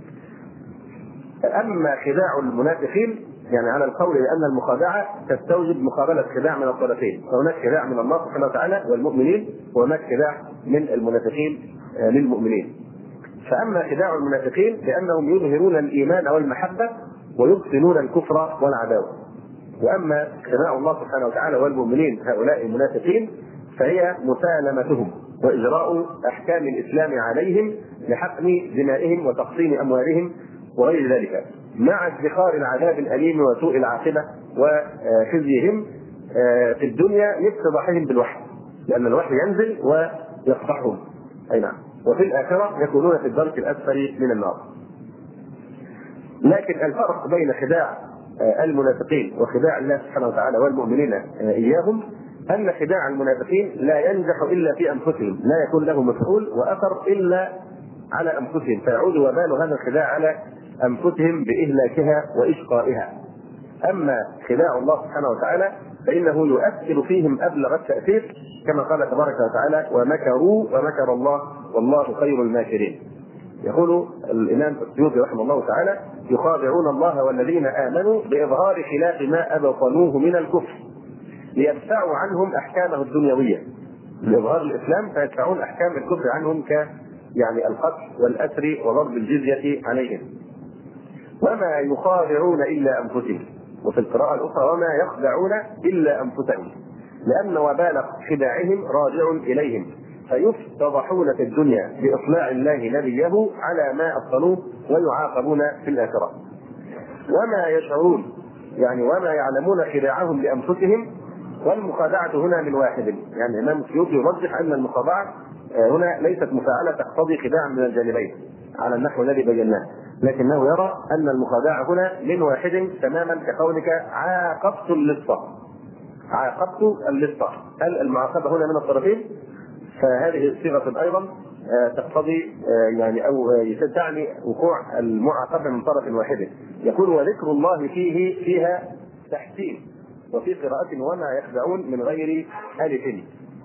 أما خداع المنافقين يعني على القول بأن المخادعة تستوجب مقابلة خداع من الطرفين، فهناك خداع من الله سبحانه وتعالى والمؤمنين، وهناك خداع من المنافقين للمؤمنين. فأما خداع المنافقين لأنهم يظهرون الإيمان والمحبة ويبطنون الكفر والعداوة. واما خداع الله سبحانه وتعالى والمؤمنين هؤلاء المنافقين فهي مسالمتهم واجراء احكام الاسلام عليهم لحقن دمائهم وتقسيم اموالهم وغير ذلك، مع ادخار العذاب الاليم وسوء العاقبه وخزيهم في الدنيا لافتضاحهم بالوحي، لان الوحي ينزل ويفضحهم. اي نعم. وفي الاخره يكونون في الدرك الاسفل من النار. لكن الفرق بين خداع المنافقين وخداع الله سبحانه وتعالى والمؤمنين إياهم أن خداع المنافقين لا ينجح إلا في أنفسهم، لا يكون له مفعول وأثر إلا على أنفسهم، فيعود وبال هذا الخداع على أنفسهم بإهلاكها وإشقائها. أما خداع الله سبحانه وتعالى فإنه يؤثر فيهم أبلغ التأثير، كما قال تبارك وتعالى ومكروا ومكر الله والله خير الماكرين. يقول الإمام السيوطي رحمه الله تعالى يخادعون الله والذين آمنوا بإظهار خلاف ما أبطنوه من الكفر ليدفعوا عنهم أحكامه الدنيوية، بإظهار الإسلام فيدفعون أحكام الكفر عنهم يعني القتل والأسر وضرب الجزية عليهم. وما يخادعون إلا أنفسهم، وفي القراءة الأخرى وما يخدعون إلا أنفسهم، لأن وبال خداعهم راجع إليهم، فيفتضحون في الدنيا بإطلاع الله نبيه على ما أبطلوه ويعاقبون في الآخرة. وما يشعرون يعني وما يعلمون خداعهم لأنفسهم، والمخادعة هنا من واحد، يعني الإمام السيوطي يرجح أن المخادعة هنا ليست مفاعلة تقتضي خداع من الجانبين على النحو الذي بيناه، لكنه يرى أن المخادعة هنا من واحد تماما كقولك عاقبت اللصة. عاقبت اللصة، هل المعاقبة هنا من الطرفين؟ فهذه صيغة أيضا تقتضي يعني أو تعني وقوع المعاقبة من طرف واحد. يقول وذكر الله فيها تحسين، وفي قراءة وما يخدعون من غير ألف.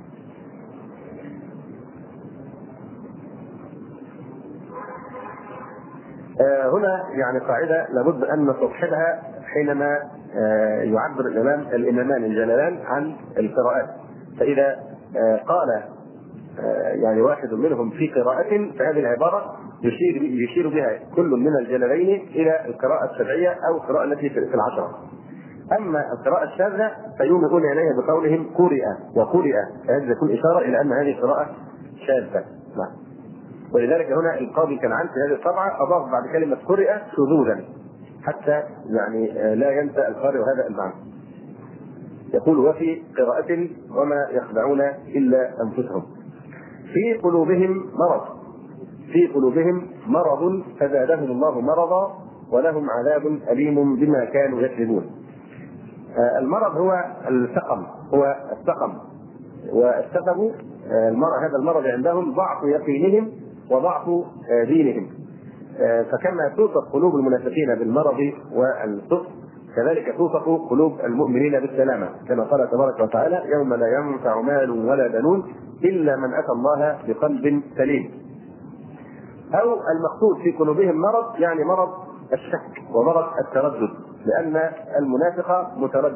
هنا يعني قاعدة لابد أن نستوحدها حينما يعبر الإمامان الجلالان عن القراءات. فإذا قال يعني واحد منهم في قراءة فهذه العبارة يشير بها كل من الجلالين إلى القراءة السبعية أو القراءة التي في العشرة. أما القراءة الشاذة فيومئون إليها بقولهم قرئ وقرئ، فهذا يكون إشارة إلى أن هذه قراءة شاذة. ولذلك هنا القاضي كنعان في هذه الطبعة أضاف بعد كلمة قرئ شذوذا حتى يعني لا ينسى القارئ هذا المعنى. يقول وفي قراءة وما يخدعون إلا أنفسهم. في قلوبهم مرض، في قلوبهم مرض فزادهم الله مرضا ولهم عذاب أليم بما كانوا يكذبون. المرض هو السقم، هو السقم واتخذوا هذا المرض عندهم ضعف يقينهم وضعف دينهم. فكما توصف قلوب المنافقين بالمرض والكفر كذلك توصف قلوب المؤمنين بالسلامة، كما قال تبارك وتعالى: يوم لا ينفع مال ولا بنون إلا من أتى الله بقلب سليم. أو المقصود في قلوبهم مرض يعني مرض الشك ومرض التردد، لأن المنافق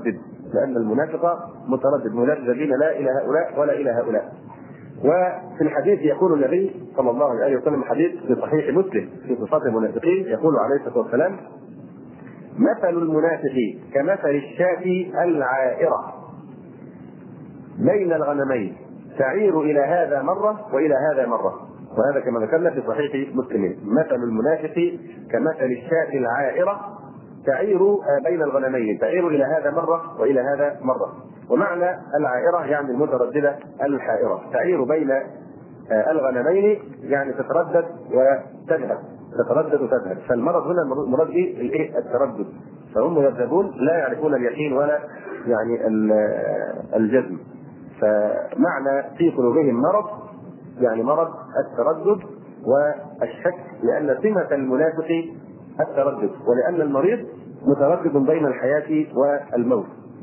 متردد مذبذبين لا إلى هؤلاء ولا إلى هؤلاء. وفي الحديث يقول النبي صلى الله عليه وسلم، حديث في صحيح مسلم في صفات المنافقين، يقول عليه الصلاة والسلام: مثل المنافق كمثل الشاة العائرة بين الغنمين تعير إلى هذا مرة وإلى هذا مرة. وهذا كما ذكرنا في صحيح مسلم. مثل المنافق كمثل الشاة العائرة تعير بين الغنمين، تعير إلى هذا مرة وإلى هذا مرة. ومعنى العائرة يعني المترددة الحائرة، تعير بين الغنمين يعني تتردد وتذهب، فالمرض هنا المراد به التردد، فهم يذهبون لا يعرفون اليقين ولا يعني الجزم. فمعنى في قلوبهم مرض يعني مرض التردد والشك، لأن سمة المنافق التردد، ولأن المريض متردد بين الحياة والموت.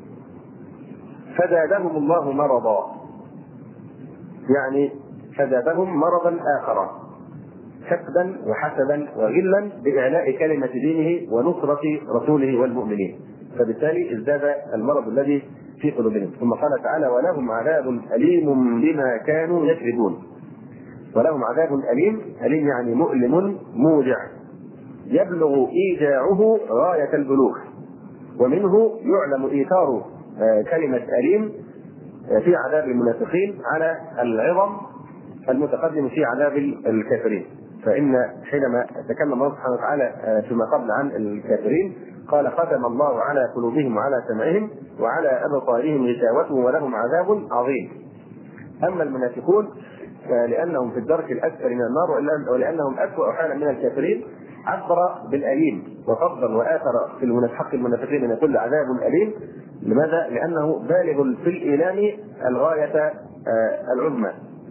فزادهم الله مرضا، يعني فزادهم مرضا آخر، حقدا وحسدا وغلا بإعلاء كلمة دينه ونصرة رسوله والمؤمنين، فبالتالي ازداد المرض الذي في قلوبهم. ثم قال تعالى: ولهم عذاب أليم بما كانوا يكذبون. ولهم عذاب أليم يعني مؤلم موجع، يبلغ إيجاعه غاية البلوغ، ومنه يعلم إيثار كلمة أليم في عذاب المنافقين على العظم المتقدم في عذاب الكافرين. فإن حينما تكلم الله سبحانه وتعالى فيما قبل عن الكافرين قال: ختم الله على قلوبهم وعلى سمعهم وعلى أبصارهم غشاوة ولهم عذاب عظيم. أما المنافقون لأنهم في الدرك الأسفل من النار ولأنهم أسوأ حالا من الكافرين عبر بالأليم وفضلا وآثر في حق المنافقين أن يكون عذاب أليم. لماذا؟ لأنه بالغ في الإيلام الغاية العظمى.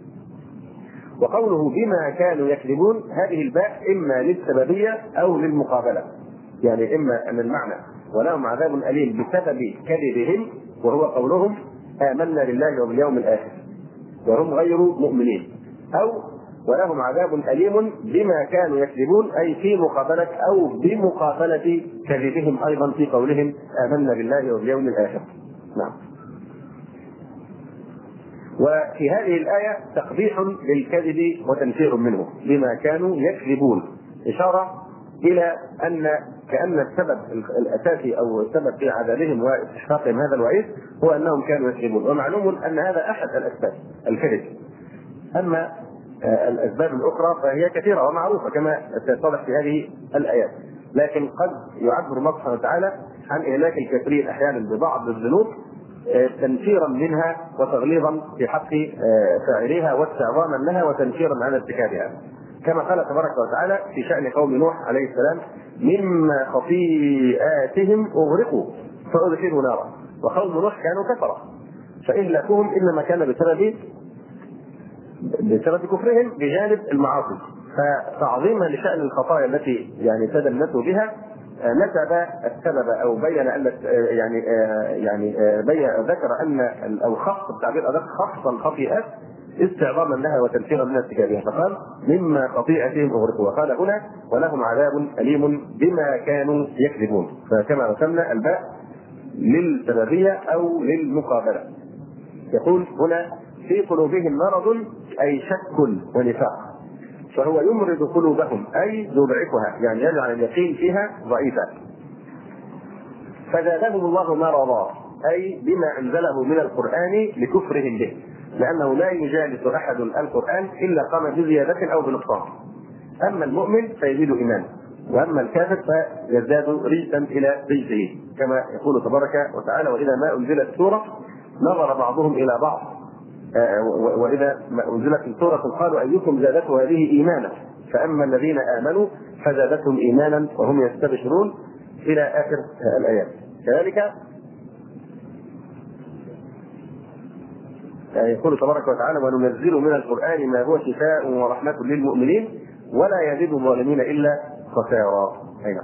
وقوله بما كانوا يكذبون، هذه الباء إما للسببية أو للمقابلة، يعني إما أن المعنى ولهم عذاب أليم بسبب كذبهم، وهو قولهم آمنا بالله وباليوم الآخر وهم غير مؤمنين، أو ولهم عذاب أليم بما كانوا يكذبون، أي في مقابلة أو بمقابلة كذبهم أيضا في قولهم آمنا بالله وباليوم الآخر. نعم. وفي هذه الآية تقبيح للكذب وتنفير منه بما كانوا يكذبون، إشارة إلى أن كأن السبب الأساسي أو السبب في عذابهم واستحقاقهم هذا الوعيد هو أنهم كانوا يكذبون. ومعلوم أن هذا أحد الأسباب الكذب. أما الأسباب الأخرى فهي كثيرة ومعروفة كما سيتضح في هذه الآيات، لكن قد يعبر الله سبحانه وتعالى عن إهلاك الكافرين أحيانا ببعض الذنوب تنفيرا منها وتغليظا في حق فاعليها واستعظاما لها وتنفيرا عن ارتكابها، كما قال تبارك وتعالى في شأن قوم نوح عليه السلام: مما خطيئاتهم أغرقوا فأدخلوا نارا. وقوم نوح كانوا كفرة، فإهلاكهم إنما كان بسبب كفرهم بجانب المعاصي. فتعظيما لشأن الخطايا التي يعني تدنسوا بها نسب السبب او بين ان ذكر ان او خص التعبير ادق خص الخطيئات استعظاما لها وتنفيرا من ارتكابها، فقال مما خطيئتهم اغرقوا، وقال هنا ولهم عذاب اليم بما كانوا يكذبون. فكما ذكرنا الباء للسببيه او للمقابله. يقول هنا في قلوبهم مرض اي شك ونفاق، فهو يمرض قلوبهم أي يضعفها، يعني يجعل اليقين فيها ضعيفا. فزادهم الله مرضا أي بما أنزله من القرآن لكفرهم به، لأنه لا يجالس أحد القرآن إلا قام بزيادة أو بنقصان. أما المؤمن فيزيد إيمانا، وأما الكافر فيزداد رجسا إلى رجسه، كما يقول تبارك وتعالى: وإذا ما أنزلت سورة نظر بعضهم إلى بعض، وإذا أنزلت سورة قالوا أيكم زادته هذه إيمانا، فأما الذين آمنوا فزادتهم إيمانا وهم يستبشرون إلى آخر الآيات. كذلك يقول تبارك وتعالى: وننزل من القرآن ما هو شفاء ورحمة للمؤمنين ولا يزيد الظالمين إلا خسارا. أيضا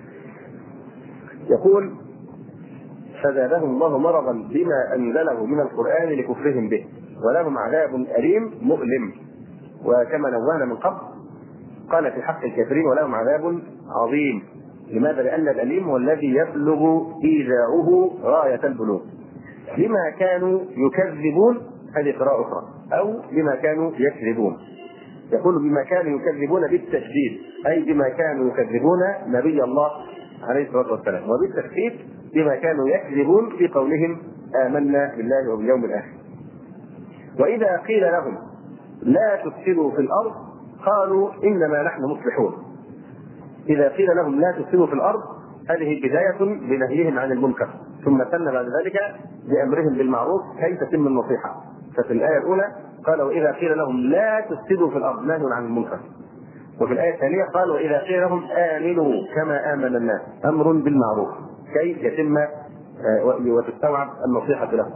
يقول: فزادهم الله مرضا بما أنزله من القرآن لكفرهم به ولهم عذاب أليم مؤلم. وكما نوهنا من قبل قال في حق الكافرين: ولهم عذاب عظيم. لماذا؟ لأن الأليم هو الذي يبلغ إيذاؤه غاية البلوغ. بما كانوا يكذبون، هذه قراءة أخرى، أو بما كانوا يكذبون. يقول: بما كانوا يكذبون بالتشديد، أي بما كانوا يكذبون نبي الله عليه الصلاة والسلام، وبالتخفيف بما كانوا يكذبون في قولهم آمنا بالله وباليوم الآخر. وإذا قيل لهم لا تفسدوا في الأرض قالوا إنما نحن مصلحون. إذا قيل لهم لا تفسدوا في الأرض، هذه بداية بنهيهم عن المنكر، ثم ثنى بعد ذلك بأمرهم بالمعروف كي تتم النصيحة. ففي الآية الأولى قال: وإذا قيل لهم لا تفسدوا في الأرض، نهي عن المنكر. وفي الآية الثانية قال: وإذا قيل لهم آمنوا كما آمن الناس، أمر بالمعروف كي يتم وتستوعب النصيحة لهم.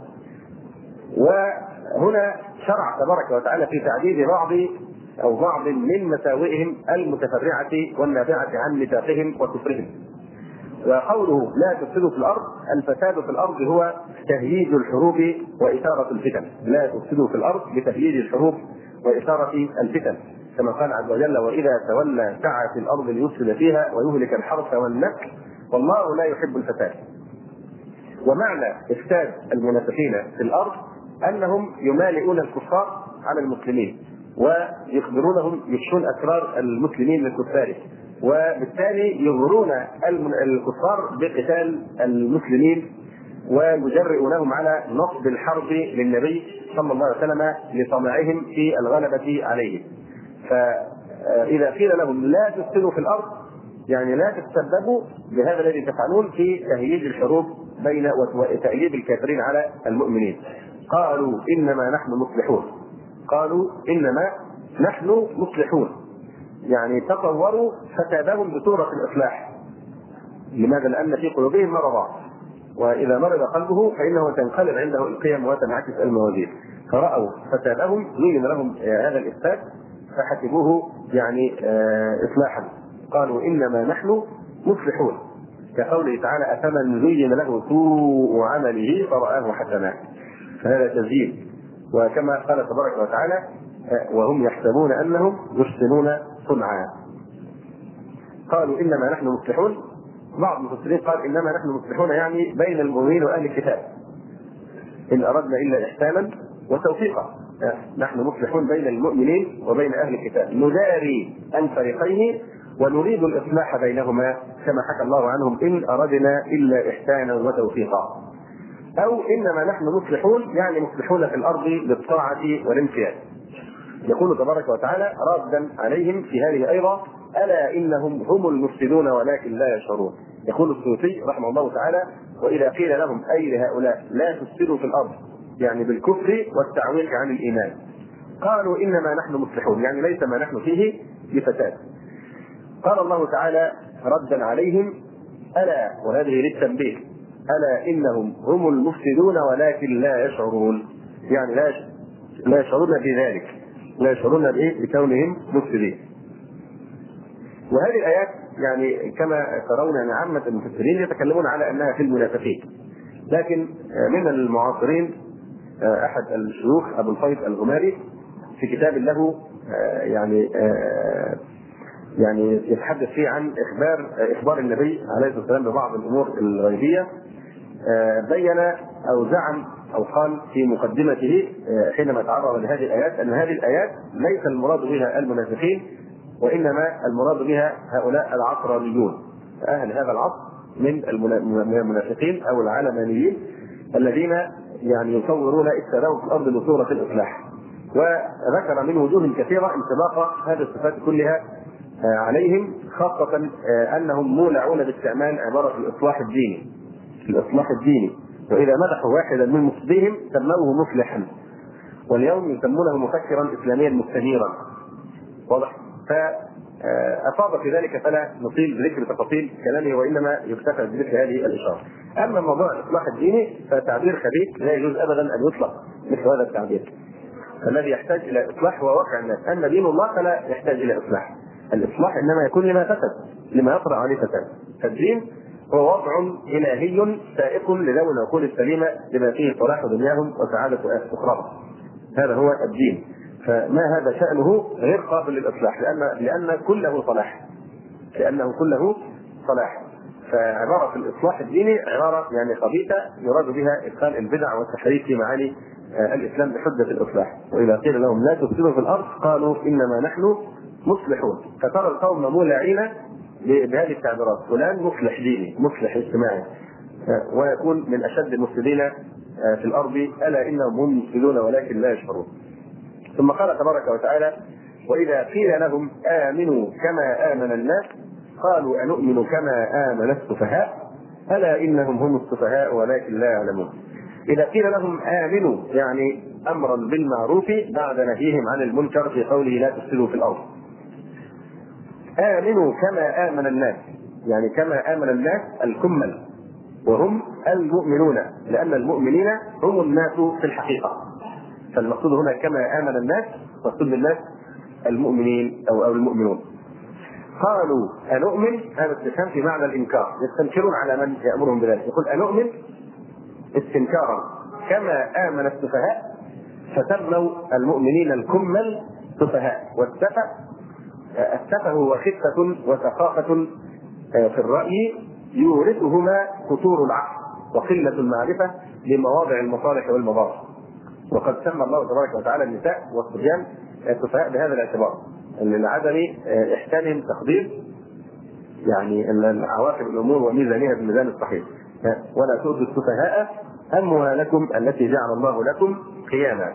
وهنا شرع تبارك وتعالى في تعديد بعض من مساوئهم المتفرعة والنابعة عن نفاقهم وكفرهم. وقوله لا تفسدوا في الأرض، الفساد في الأرض هو تهييج الحروب وإثارة الفتن. لا تفسدوا في الأرض بتهييج الحروب وإثارة الفتن، كما قال عز وجل: وإذا تولى سعى في الأرض ليفسد فيها ويهلك الحرث والنسل والله لا يحب الفساد. ومعنى إفساد المنافقين في الأرض أنهم يمالئون الكفار على المسلمين ويخبرونهم يفشون أسرار المسلمين للكفار، وبالتالي يغرون الكفار بقتال المسلمين ويجرئونهم على نصب الحرب للنبي صلى الله عليه وسلم لطمعهم في الغلبة عليه. فإذا قيل لهم لا تفسدوا في الأرض، يعني لا تتسببوا بهذا الذي تفعلون في تهييج الحروب بين وتأييد الكافرين على المؤمنين. قالوا إنما نحن مصلحون. قالوا إنما نحن مصلحون، يعني تصوروا فسادهم بصورة الإصلاح. لماذا؟ لأن في قلوبهم مرضا، وإذا مرض قلبه فإنه تنقلب عنده القيم وتنعكس الموازين. فرأوا فسادهم زين لهم هذا الإفساد فحسبوه يعني إصلاحا. قالوا إنما نحن مصلحون، كقوله تعالى: أفمن زين له سوء عمله فرآه حسنا. فهذا تزيين. وكما قال تبارك وتعالى: وهم يحسبون أنهم يحسنون صنعا. قالوا إنما نحن مصلحون. بعض المفسرين قال إنما نحن مصلحون يعني بين المؤمنين وأهل الكتاب، إن أردنا إلا إحسانا وتوفيقا. نحن مصلحون بين المؤمنين وبين أهل الكتاب، نداري الفريقين ونريد الإصلاح بينهما كما حكى الله عنهم: إن أردنا إلا إحسانا وتوفيقا. أو إنما نحن مصلحون يعني مصلحون في الأرض بالطاعة والامتياز. يقول تبارك وتعالى رادا عليهم في هذه أيضا: ألا إنهم هم المفسدون ولكن لا يشعرون. يقول السيوطي رحمه الله تعالى: وإذا قيل لهم أي لهؤلاء لا تفسدوا في الأرض، يعني بالكفر والتعويق عن الإيمان، قالوا إنما نحن مصلحون، يعني ليس ما نحن فيه بفساد. قال الله تعالى ردا عليهم: ألا، وهذه للتنبيه، ألا إنهم هم المفسدون ولكن لا يشعرون، يعني لا يشعرون بذلك، لا يشعرون بكونهم مفسدين. وهذه الآيات يعني كما ترون أن عامة المفسرين يتكلمون على أنها في المنافقين، لكن من المعاصرين أحد الشيوخ أبو الفيض الغماري في كتاب له يعني يتحدث فيه عن إخبار النبي عليه الصلاة والسلام ببعض الأمور الغيبية، بين أو زعم أو قال في مقدمته حينما تعرض لهذه الآيات أن هذه الآيات ليس المراد بها المنافقين، وإنما المراد بها هؤلاء العصرانيون، أهل هذا العصر من المنافقين أو العلمانيين الذين يعني يصورون إفسادهم في الأرض بصورة الإصلاح. وذكر من وجوه كثيرة انطباق هذه الصفات كلها عليهم، خاصة أنهم مولعون باستعمال عبارة الإصلاح الديني، وإذا مدحوا واحدا من مفسديهم سموه مفلحا، واليوم يسمونه مفكرا إسلاميا مستنيرا. واضح؟ أفاض في ذلك فلا نطيل بذكر تفاصيل كلامه، وإنما يكتفى بذكر هذه الإشارة. أما موضوع الإصلاح الديني فتعبير خبيث لا يجوز أبدا أن يطلق مثل هذا التعبير. الذي يحتاج إلى إصلاح هو واقع الناس، أما دين الله فلا يحتاج إلى إصلاح. الإصلاح إنما يكون لما فسد، لما يطرأ عليه فساد. فالدين هو وضع إلهي سائق لذوي العقول السليمة لما فيه صلاح دنياهم وسعادة أخراهم. هذا هو الدين. فما هذا شأنه غير قابل للإصلاح، لأن كله صلاح، لأنه كله صلاح. فعبارة الإصلاح الديني عبارة يعني خبيثة يراد بها إدخال البدع والتحريف في معاني الإسلام بحجة الإصلاح. وإذا قيل لهم لا تفسدوا في الأرض قالوا إنما نحن مصلحون. فترى القوم مولعين بهذه التعبيرات، فلان مصلح ديني مصلح اجتماعي، ويكون من أشد المفسدين في الأرض ألا إنهم هم مفسدون ولكن لا يشعرون. ثم قال تبارك وتعالى: وإذا قيل لهم آمنوا كما آمن الناس قالوا أنؤمن كما آمن السفهاء ألا إنهم هم السفهاء ولكن لا يعلمون. إذا قيل لهم آمنوا يعني أمرا بالمعروف بعد نهيهم عن المنكر في قوله لا تفسدوا في الأرض. آمنوا كما آمن الناس يعني كما آمن الناس الكمل وهم المؤمنون، لأن المؤمنين هم الناس في الحقيقة. فالمقصود هنا كما آمن الناس، مقصود بالناس المؤمنين أو المؤمنون. قالوا أنؤمن، هذا استفهام في معنى الإنكار، يستنكرون على من يأمرهم بذلك. يقول أنؤمن استنكارا كما آمن السفهاء، فسموا المؤمنين الكمل سفهاء. السفه وخفة وسخافة في الرأي يورثهما فتور العقل وقلة المعرفة لمواضع المصالح والمضار. وقد سمى الله تبارك وتعالى النساء والصبيان السفهاء بهذا الاعتبار، لعدم إحسانهم تقدير يعني عواقب الأمور وميزانها بالميزان الصحيح. ولا تؤتوا السفهاء أموالكم التي جعل الله لكم قياما.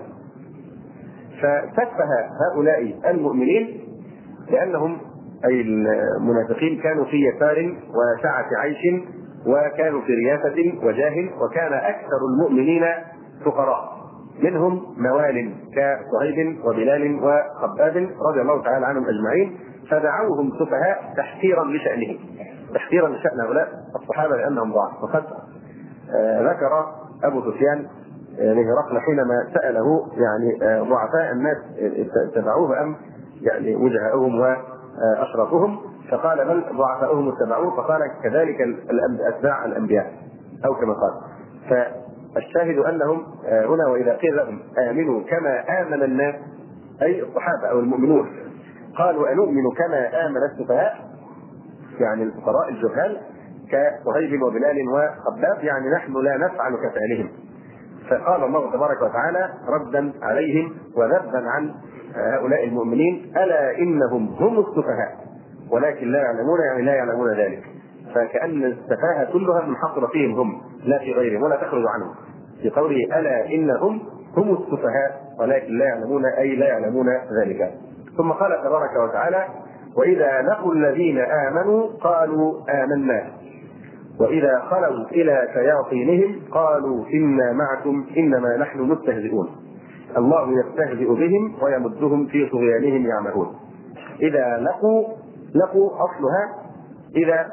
فسفه هؤلاء المؤمنين لأنهم أي المنافقين كانوا في يسار وسعة عيش، وكانوا في رياسة وجاه، وكان أكثر المؤمنين فقراء، منهم موال كصهيب وبلال وخباب رضي الله تعالى عنهم أجمعين. فدعوهم سفهاء تحقيرا لشأنهم، تحقيرا لشأن هؤلاء الصحابة لأنهم ضعاف. وقد ذكر أبو سفيان لهرقل حينما سأله يعني ضعفاء الناس اتبعوه أم يعني وجهاؤهم وأشرفهم، فقال بل ضعفاؤهم اتبعوه، فقال كذلك أتباع الأنبياء أو كما قال. فالشاهد أنهم هنا وإذا قيل لهم آمنوا كما آمن الناس أي الصحابة أو المؤمنون قالوا أنؤمن كما آمن السفهاء يعني الفقراء الجهال كصهيب وبلال وخباب، يعني نحن لا نفعل كفعلهم. فقال الله تبارك وتعالى ردا عليهم وذبا عن هؤلاء المؤمنين: ألا إنهم هم السفهاء ولكن لا يعلمون، يعني لا يعلمون ذلك. فكأن السفاهة كلها منحصرة فيهم هم لا في غيرهم ولا تخرج عنهم، في قوله ألا إنهم هم السفهاء ولكن لا يعلمون أي لا يعلمون ذلك. ثم قال تبارك وتعالى: وإذا لقوا الذين آمنوا قالوا آمنا وإذا خلوا إلى شياطينهم قالوا إنا معكم إنما نحن مستهزئون الله يستهزئ بهم ويمدهم في طغيانهم يعمهون. إذا لقوا أصلها إذا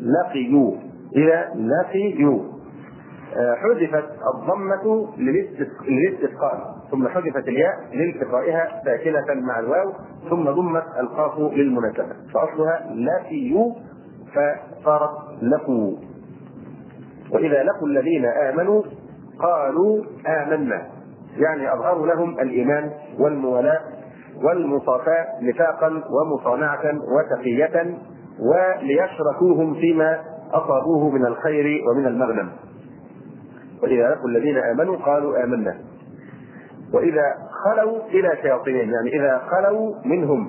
لقيوا حذفت الضمة للاستثقال، ثم حذفت الياء لالتقائها ساكنة مع الواو، ثم ضمت القاف للمناسبة، فأصلها لقيوا فصارت لقوا. وإذا لقوا الذين آمنوا قالوا آمنا، يعني أظهروا لهم الإيمان والموالاة والمصافاة نفاقا ومصانعة وتقية، وليشركوهم فيما أصابوه من الخير ومن المغنم. وإذا لقوا الذين آمنوا قالوا آمنا وإذا خلوا إلى شياطينهم، يعني إذا خلوا منهم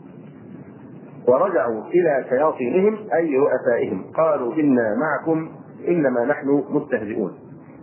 ورجعوا إلى شياطينهم أي رؤسائهم قالوا إنا معكم إنما نحن مستهزئون.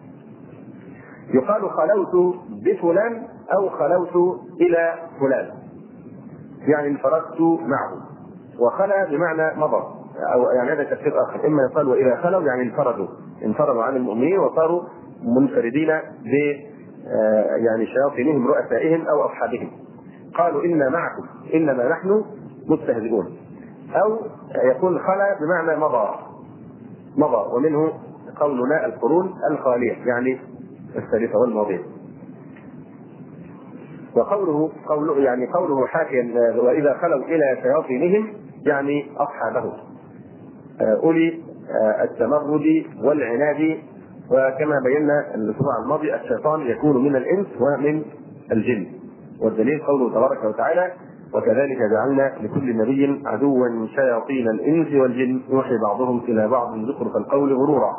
يقال خلوت بفلان أو خلوت إلى فلان، يعني انفردت معه، وخلى بمعنى مضى، أو يعني هذا تفسير آخر، إما يقال وإذا خلوا يعني انفردوا عن المؤمنين وصاروا منفردين ب يعني شياطينهم رؤسائهم أو أصحابهم. قالوا إنا معكم إنما نحن مستهزئون. أو يكون خلا بمعنى مضى، ومنه قولنا القرون الخالية يعني السالفة والماضية. وقوله يعني قوله حاكيا وإذا خلوا إلى شياطينهم يعني أصحابه أولي التمرد والعناد. وكما بينا الأسبوع الماضي الشيطان يكون من الإنس ومن الجن، والدليل قوله تبارك وتعالى وكذلك جعلنا لكل نبي عدوا شياطين الإنس والجن يوحي بعضهم إلى بعض زخرف القول غرورا.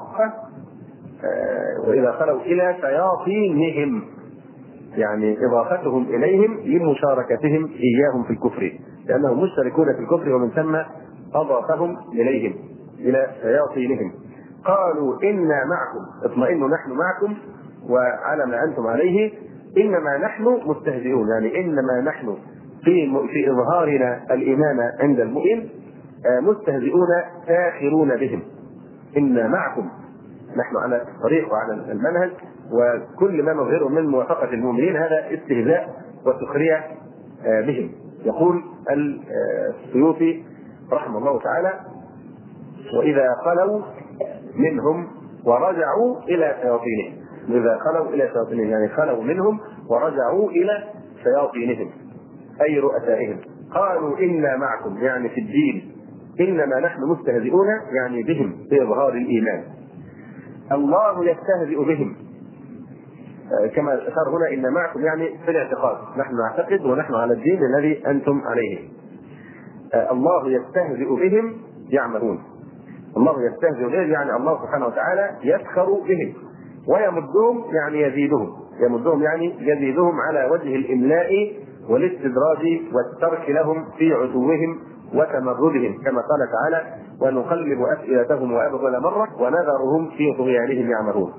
وإذا خلوا إلى شياطينهم يعني إضافتهم إليهم لمشاركتهم إياهم في الكفر، لأنهم مشتركون في الكفر ومن ثم أضافهم إليهم إلى شياطينهم. قالوا إنا معكم، اطمئنوا نحن معكم وعلى ما أنتم عليه، إنما نحن مستهزئون، يعني إنما نحن في إظهارنا الإيمان عند المؤمن مستهزئون ساخرون بهم. إنا معكم، نحن على الطريق وعلى المنهج، وكل ما نظهره من موافقة المؤمنين هذا استهزاء وسخرية بهم. يقول السيوطي رحمه الله تعالى وإذا خلوا منهم ورجعوا إلى شياطينهم. إذا خلوا إلى شياطينهم يعني خلوا منهم ورجعوا إلى شياطينهم أي رؤسائهم. قالوا إنا معكم يعني في الدين، إنما نحن مستهزئون يعني بهم بإظهار الإيمان. الله يستهزئ بهم كما أشار هنا إن معكم يعني في الاعتقاد، نحن نعتقد ونحن على الدين الذي أنتم عليه. الله يستهزئ بهم يعملون. الله يستهزئ بهم يعني الله سبحانه وتعالى يسخر بهم، ويمدهم يعني يزيدهم، يمدهم يعني يزيدهم على وجه الإملاء والاستدراج والترك لهم في عتوهم وتمردهم، كما قال تعالى ونقلب أفئدتهم وأبغل مرة ونذرهم في طغيانهم يعمهون.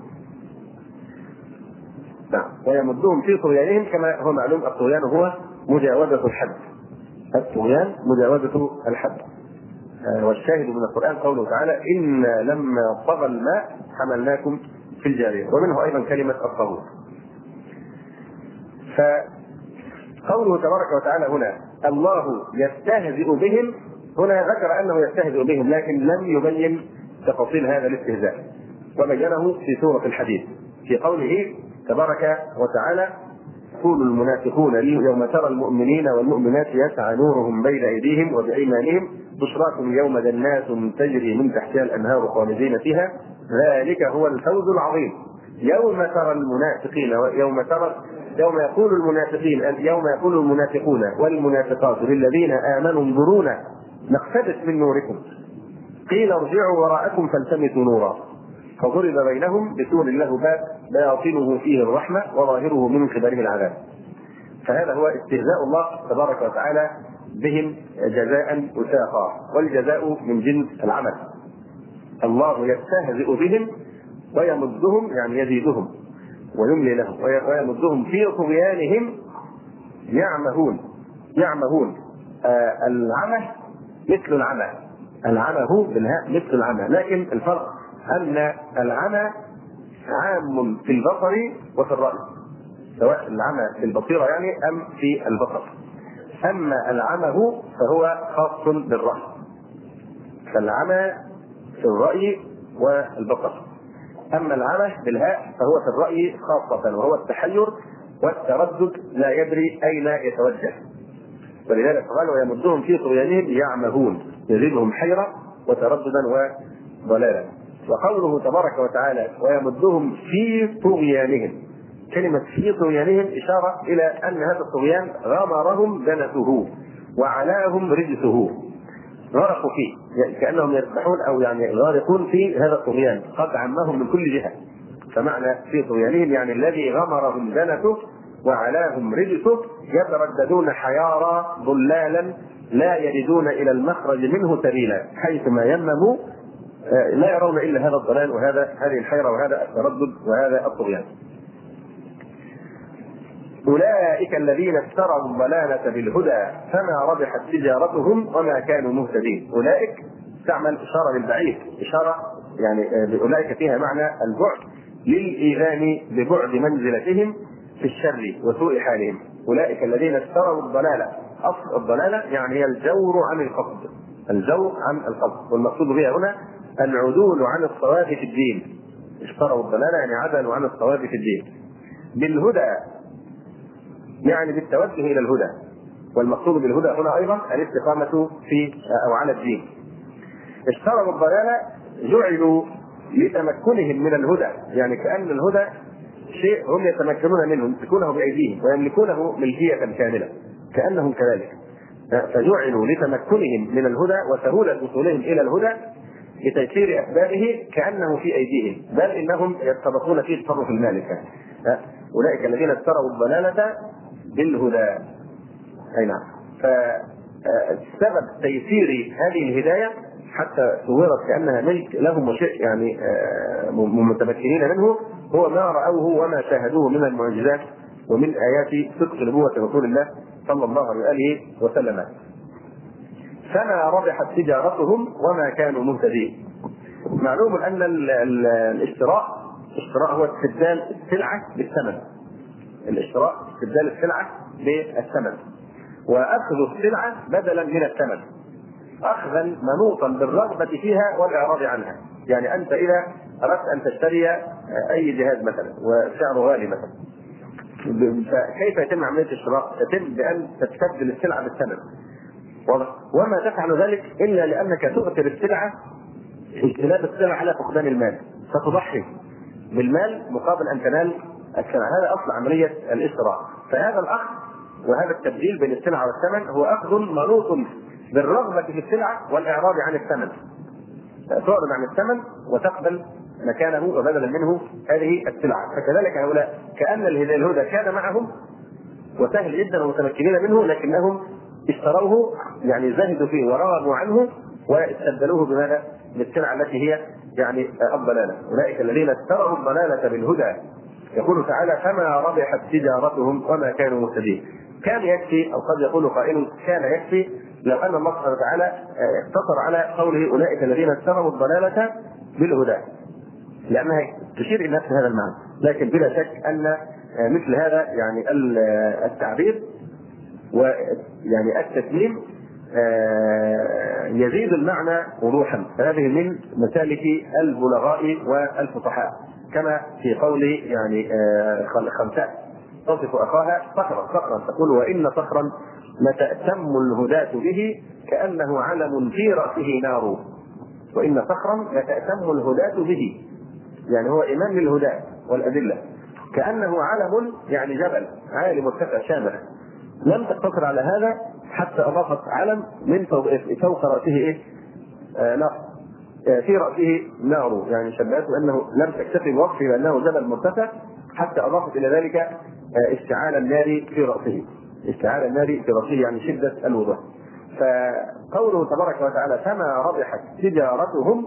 ويمدهم في طغيانهم كما هو معلوم، الطغيان هو مجاوزة الحد، الطغيان مجاوزة الحد. والشاهد من القرآن قوله تعالى إنا لما طغى الماء حملناكم في الجارية، ومنه أيضا كلمة الطاغوت. فقوله تبارك وتعالى هنا الله يستهزئ بهم، هنا ذكر أنه يستهزئ بهم لكن لم يبين تفاصيل هذا الاستهزاء، وبينه في سورة الحديد في قوله تبارك وتعالى يقول المنافقون يوم ترى المؤمنين والمؤمنات يسعى نورهم بين أيديهم وبأيمانهم بشراكم يوم جنات تجري من تحتها الأنهار خالدين فيها ذلك هو الفوز العظيم. يوم ترى المنافقين يوم يقول المنافقون والمنافقات للذين آمنوا انظرونا نقتبس من نوركم قيل ارجعوا وراءكم فالتمسوا نورا فضرب بينهم بسور له باب باطنه فيه الرحمة وظاهره من قبله العذاب. فهذا هو استهزاء الله تبارك وتعالى بهم جزاء وثاقا، والجزاء من جنس العمل. الله يستهزئ بهم ويمدهم يعني يزيدهم ويملي لهم ويمدهم في طغيانهم يعمهون. العمى مثل العمى هو بالهاء مثل العمى، لكن الفرق أن العمى عام في البصر وفي الرأي، سواء العمى في البصيرة يعني أم في البصر. أما العمى فهو خاص بالرأي، فالعمى في الرأي والبصر. أما العمى بالهاء فهو في الرأي خاصة، وهو التحير والتردد لا يدري أين يتوجه. ولذلك قال ويمدهم في طغيانهم يعمهون، يزيدهم حيرة وترددا وضلالا. وقوله تبارك وتعالى ويمدهم في طغيانهم، كلمة في طغيانهم إشارة إلى أن هذا الطغيان غمرهم دنسه وعلاهم رجسه، غرقوا فيه كأنهم يسبحون أو يعني غارقون في هذا الطغيان، قد عمهم من كل جهة. فمعنى في طغيانهم يعني الذي غمرهم دنسه وعلاهم رجسه يترددون حيارى ضلالا لا يجدون إلى المخرج منه سبيلا، حيثما ينموا لا يرون إلا هذا الضلال هذه الحيرة وهذا التردد وهذا الطغيان. أولئك الذين اشتروا الضلالة بالهدى فما ربحت تجارتهم وما كانوا مهتدين. أولئك تعمل إشارة للبعيد، إشارة يعني أولئك فيها معنى البعد للإيذان ببعد منزلتهم في الشر وسوء حالهم. أولئك الذين اشتروا الضلالة، أصل الضلالة يعني هي الجور عن القصد، الجور عن الحق، والمقصود بها هنا العدول عن الصواب في الدين. اشتروا الضلالة يعني عدلوا عن الصواب في الدين. بالهدى يعني بالتوجه إلى الهدى، والمقصود بالهدى هنا أيضا الاستقامة في أو على الدين. اشتروا الضلالة جعلوا لتمكنهم من الهدى، يعني كأن الهدى شيء هم يتمكنون منه، يمسكونه بأيديهم ويملكونه ملكية كاملة كأنهم كذلك، فجعلوا لتمكنهم من الهدى وسهولة وصولهم إلى الهدى بتيسير أسبابه كأنه في أيديهم، بل إنهم يتسابقون في تصرف المالك. أولئك الذين اشتروا الضلالة بالهدى. أي نعم. فسبب تيسير هذه الهداية حتى صورت كأنها ملك لهم وشيء يعني متمكنين منه، هو ما رأوه وما شاهدوه من المعجزات ومن آيات صدق نبوة رسول الله صلى الله عليه وسلم. فما ربحت تجارتهم وما كانوا مهتدين. معلوم أن الاشتراء هو استبدال السلعة بالثمن. الاشتراء استبدال السلعة بالثمن، وأخذ السلعة بدلا من الثمن، أخذا منوطا بالرغبة فيها والإعراض عنها. يعني أنت إذا أردت أن تشتري أي جهاز مثلا وسعره غالي مثلا، فكيف يتم عملية الشراء؟ يتم بأن تستبدل السلعة بالثمن، وما تفعل ذلك إلا لأنك تؤثر السلعة اجتناب السلعة على فقدان المال، فتضحي بالمال مقابل أن تنال السلعة. هذا أصل عملية الإشراء. فهذا الأخذ وهذا التبديل بين السلعة والثمن هو أخذ منوط بالرغبة في السلعة والإعراض عن الثمن. تعرض عن الثمن وتقبل مكانه وبدلا منه هذه السلعة. فكذلك هؤلاء كأن الهدى كان معهم وسهل جدا ومتمكنين منه، لكنهم اشتروه يعني زهدوا فيه ورغبوا عنه واستبدلوه بماذا؟ بالسلعة التي هي يعني الضلالة. أولئك الذين اشتروا الضلالة بالهدى. يقول تعالى فما ربحت تجارتهم وما كانوا مهتدين. كان يكفي، أو قد يقول قائل كان يكفي، لو أن الله سبحانه وتعالى اقتصر على قوله أولئك الذين اشتروا الضلالة بالهدى، لأنها تشير إلى نفس هذا المعنى. لكن بلا شك أن مثل هذا يعني التعبير ويعني التسليم يزيد المعنى وضوحا. هذه من مسالك البلغاء والفصحاء، كما في قول يعني خنساء تصف أخاها صخرا تقول وإن صخرا لتأتم الهداة به كأنه علم في رأسه نار. وإن صخرا لتأتم الهداة به، يعني هو إمام للهداة والأدلة، كأنه علم يعني جبل عالي مرتفع شامخ. لم تقتصر على هذا حتى أضافت علم من فوق رأسه نار، في رأسه نار، يعني شبهته أنه لم تكتفي بوصفه بأنه جبل مرتفع حتى أضافت إلى ذلك اشتعال النار في رأسه. اشتعال النار في رأسه يعني شدة الوضوح. فقوله تبارك وتعالى فما ربحت تجارتهم،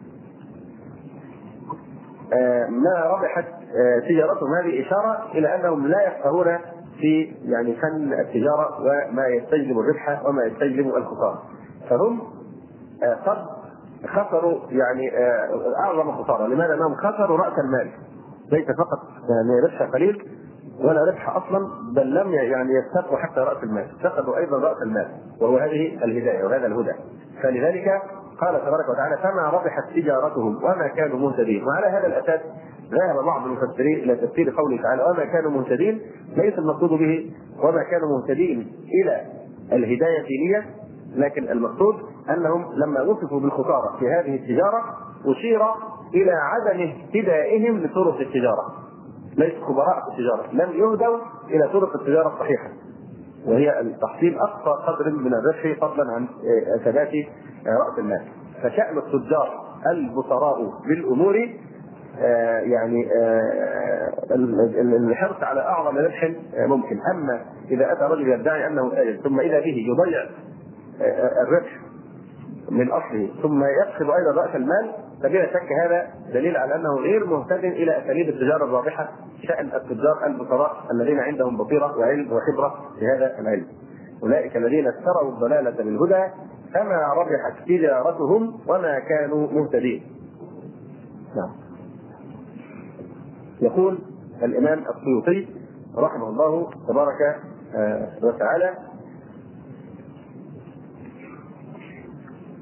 ما ربحت تجارتهم، هذه إشارة إلى أنهم لا يفقهون في يعني فن التجارة وما يستجلب الربح وما يستجلب الخسارة، فهم قد خسروا يعني أعظم خسارة. لماذا؟ أنهم خسروا رأس المال، ليس فقط يعني ربح قليل ولا ربح أصلا، بل لم يعني يستقوا حتى رأس المال، فقدوا أيضا رأس المال، وهو هذه الهداية وهذا الهدى. فلذلك قال تبارك وتعالى فما ربحت تجارتهم وما كانوا مهتدين. وعلى هذا الأساس ذهب بعض المفسرين إلى تفسير قوله تعالى وما كانوا مهتدين، ليس المقصود به وما كانوا مهتدين إلى الهداية دينية، لكن المقصود أنهم لما وصفوا بالخسارة في هذه التجارة أشير إلى عدم اهتدائهم لطرق التجارة، ليس خبراء في التجارة، لم يهدوا إلى طرق التجارة الصحيحة، وهي التحصيل أقصى قدر من الربح فضلا عن ثبات رأس المال. فشأن التجار البصراء بالأمور يعني الحرص على أعظم ربح ممكن. أما إذا أتى رجل يدعي أنه تاجر ثم إذا به يضيع الربح من أصله ثم يفقد أيضا رأس المال، فبلا شك هذا دليل على أنه غير مهتد إلى أساليب التجارة الرابحة. شأن التجار البصراء الذين عندهم بصيرة وعلم وخبرة في هذا العلم. أولئك الذين اشتروا الضلالة بالهدى فما ربحت تجارتهم وما كانوا مهتدين. نعم. يقول الإمام السيوطي رحمه الله تبارك وتعالى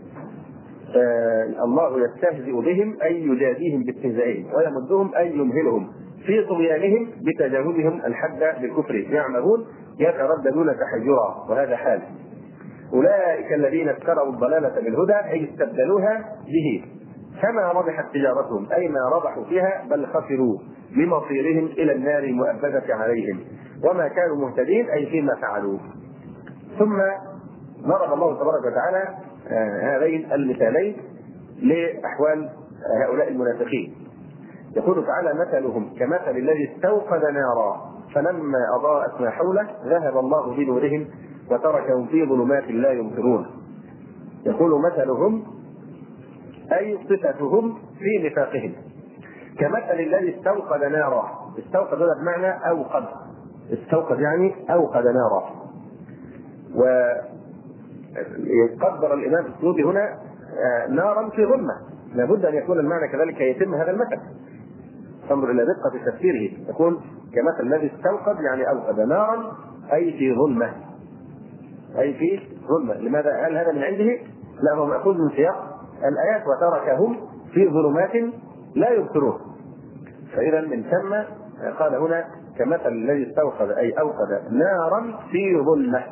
الله يستهزئ بهم أي يجازيهم باستهزائهم ويمدهم أي يمهلهم في طغيانهم بتجاوزهم الحد بالكفر يعمهون يترددون تحيرا، وهذا حال أولئك الذين اشتروا الضلالة بالهدى أي استبدلوها به، فما ربحت تجارتهم أي ما ربحوا فيها بل خسروا بمصيرهم إلى النار المؤبدة عليهم وما كانوا مهتدين أي فيما فعلوا. ثم ضرب الله تبارك وتعالى هذين المثالين لأحوال هؤلاء المنافقين. يقول تعالى مثلهم كمثل الذي استوقد نارا فلما أضاءت ما حوله ذهب الله بنورهم وتركهم في ظلمات لا يبصرون. يقول مثلهم أي صفتهم في نفاقهم كمثل الذي استوقد نارا. استوقد هذا بمعنى أوقد، استوقد يعني أوقد نارا. ويقدر الإمام السيوطي هنا نارا في ظلمة، لابد أن يكون المعنى كذلك يتم هذا المثل. انظر إلى دقة تفسيره، يقول كمثل الذي استوقد يعني أوقد نارا أي في ظلمة، أي في ظلمة. لماذا قال هذا من عنده؟ لا، هو مأخوذ من سياق الآيات وتركهم في ظلمات لا يبصرون. فإذا من ثم قال هنا كمثل الذي استوقد أي أوقد نارا في ظلمة.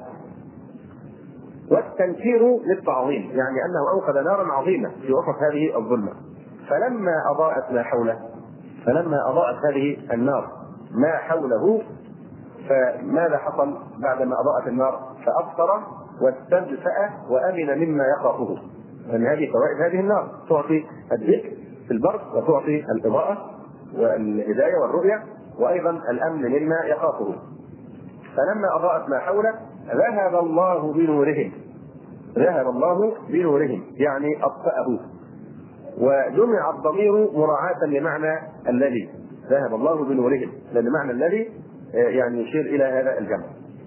والتنكير للتعظيم يعني أنه أوقد نارا عظيمة في وسط هذه الظلمة. فلما أضاءت ما حوله، فلما أضاءت هذه النار ما حوله، فماذا حصل بعدما أضاءت النار؟ فأبصر واستدفأ وأمن مما يخافه. لأن هذه فوائد هذه النار، تعطي الذكر في البرد وتعطي الإضاءة والهداية والرؤية وأيضا الأمن مما يخافه. فلما أضاءت ما حوله ذهب الله بنورهم، ذهب الله بنورهم يعني أطفأه. وجمع الضمير مراعاة لمعنى الذي، ذهب الله بنورهم لأن معنى الذي يعني يشير إلى هذا الجمع،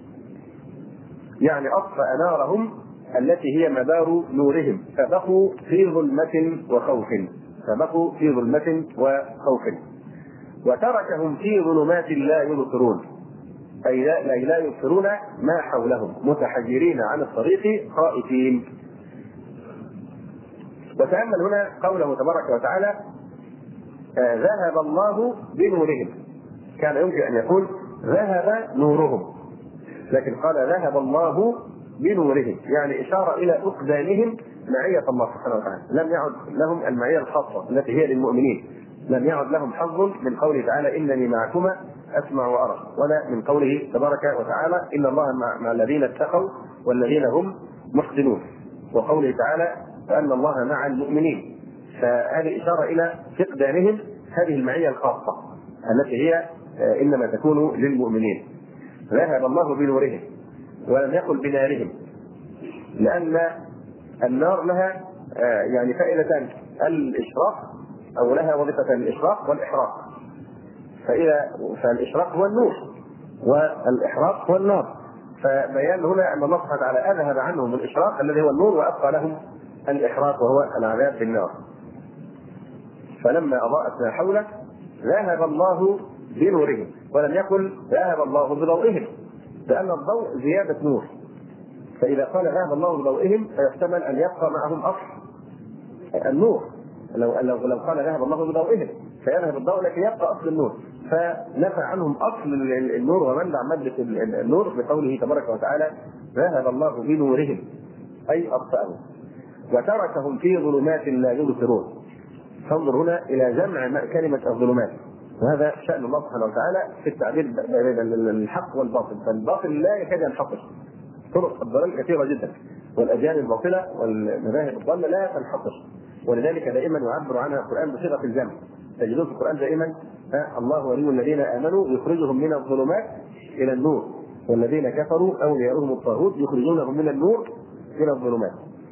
يعني أطفأ نارهم التي هي مدار نورهم فبقوا في ظلمة وخوف، فبقوا في ظلمة وخوف. وتركهم في ظلمات لا يبصرون أي لا يبصرون ما حولهم متحجرين عن الطريق خائفين. وتأمل هنا قوله تبارك وتعالى ذهب الله بنورهم، كان يمكن أن يقول ذهب نورهم، لكن قال ذهب الله بنورهم يعني إشارة إلى فقدانهم معية الله سبحانه وتعالى. لم يعد لهم المعية الخاصة التي هي للمؤمنين، لم يعد لهم حظ من قوله تعالى إنني معكما أسمع وأرى، ولا من قوله تبارك وتعالى إن الله مع الذين اتقوا والذين هم محسنون، وقوله تعالى فأن الله مع المؤمنين. فهذه إشارة إلى فقدانهم هذه المعية الخاصة التي هي إنما تكون للمؤمنين. ذهب الله بنورهم ولم يقل بنارهم، لأن النار لها يعني فائدتان، الإشراق أو لها وظيفة الإشراق والإحراق. فالإشراق هو النور والإحراق هو النار. فبيان هنا أن الله سبحانه وتعالى أذهب عنهم الإشراق الذي هو النور وأبقى لهم الإحراق وهو العذاب بالنار. فلما أضاءت ما حوله ذهب الله بنورهم ولم يقل ذهب الله بضوئهم، لأن الضوء زيادة نور. فإذا قال ذهب الله بضوئهم فيحتمل أن يبقى معهم أصل النور. لو قال ذهب الله بضوئهم فيذهب الضوء لكن يبقى أصل النور، فنفى عنهم أصل النور ومنع مادة النور بقوله تبارك وتعالى ذهب الله بنورهم أي أطفأهم وتركهم في ظلمات لا يبصرون. فانظر هنا إلى جمع كلمة الظلمات، وهذا شأن الله سبحانه وتعالى في التعبير بين الحق والباطل. فالباطل لا يكاد ينحصر، طرق الضلال كثيرة جدا والأديان الباطلة والمذاهب الضالة لا تنحصر، ولذلك دائما يعبر عنها القرآن بصيغة الجمع. تجدون في القرآن دائما الله ولي الذين آمنوا يخرجهم من الظلمات إلى النور والذين كفروا أولياؤهم الطاغوت يخرجونهم من النور إلى الظلمات.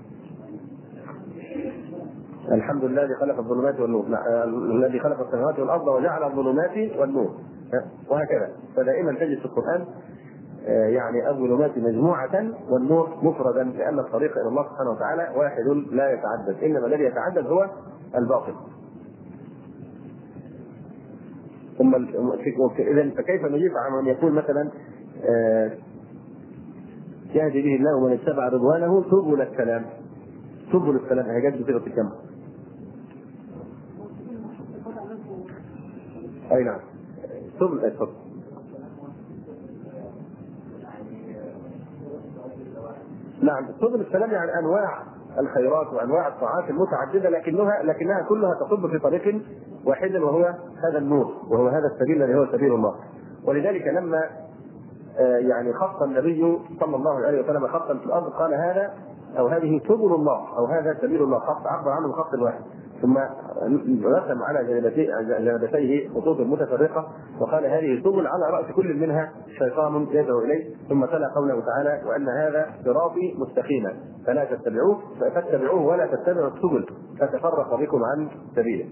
الحمد لله الذي خلق الظلمات والنور، الذي خلق السماوات والأرض وجعل الظلمات والنور، وهكذا. فدائما تجد في القرآن يعني الظلمات مجموعة والنور مفردا، لأن الطريق إلى الله سبحانه وتعالى واحد لا يتعدد، إنما الذي يتعدد هو الباطل. إذا فكيف نجيب عن من يقول مثلا يهدي به الله ومن اتبع رضوانه سبل السلام؟ سبل السلام هي جت بصيغه الجمع. اي نعم سبل الفضل. نعم سبل السلام يعني انواع الخيرات وانواع الطاعات المتعدده لكنها كلها تصب في طريق واحد وهو هذا النور وهو هذا السبيل الذي هو سبيل الله. ولذلك لما يعني خط النبي صلى الله عليه وسلم خطا في الارض قال هذا او هذه سبل الله او هذا سبيل الله، خط عبر عنه بخط واحد، ثم رسم على جانبتيه خطوط متفرقه وقال هذه سبل على راس كل منها شيطان يدعو اليه، ثم تلا قوله تعالى وان هذا صراطي مستقيما فلا تتبعوه فاتبعوه ولا تتبعوا السبل فتفرق بكم عن سبيله.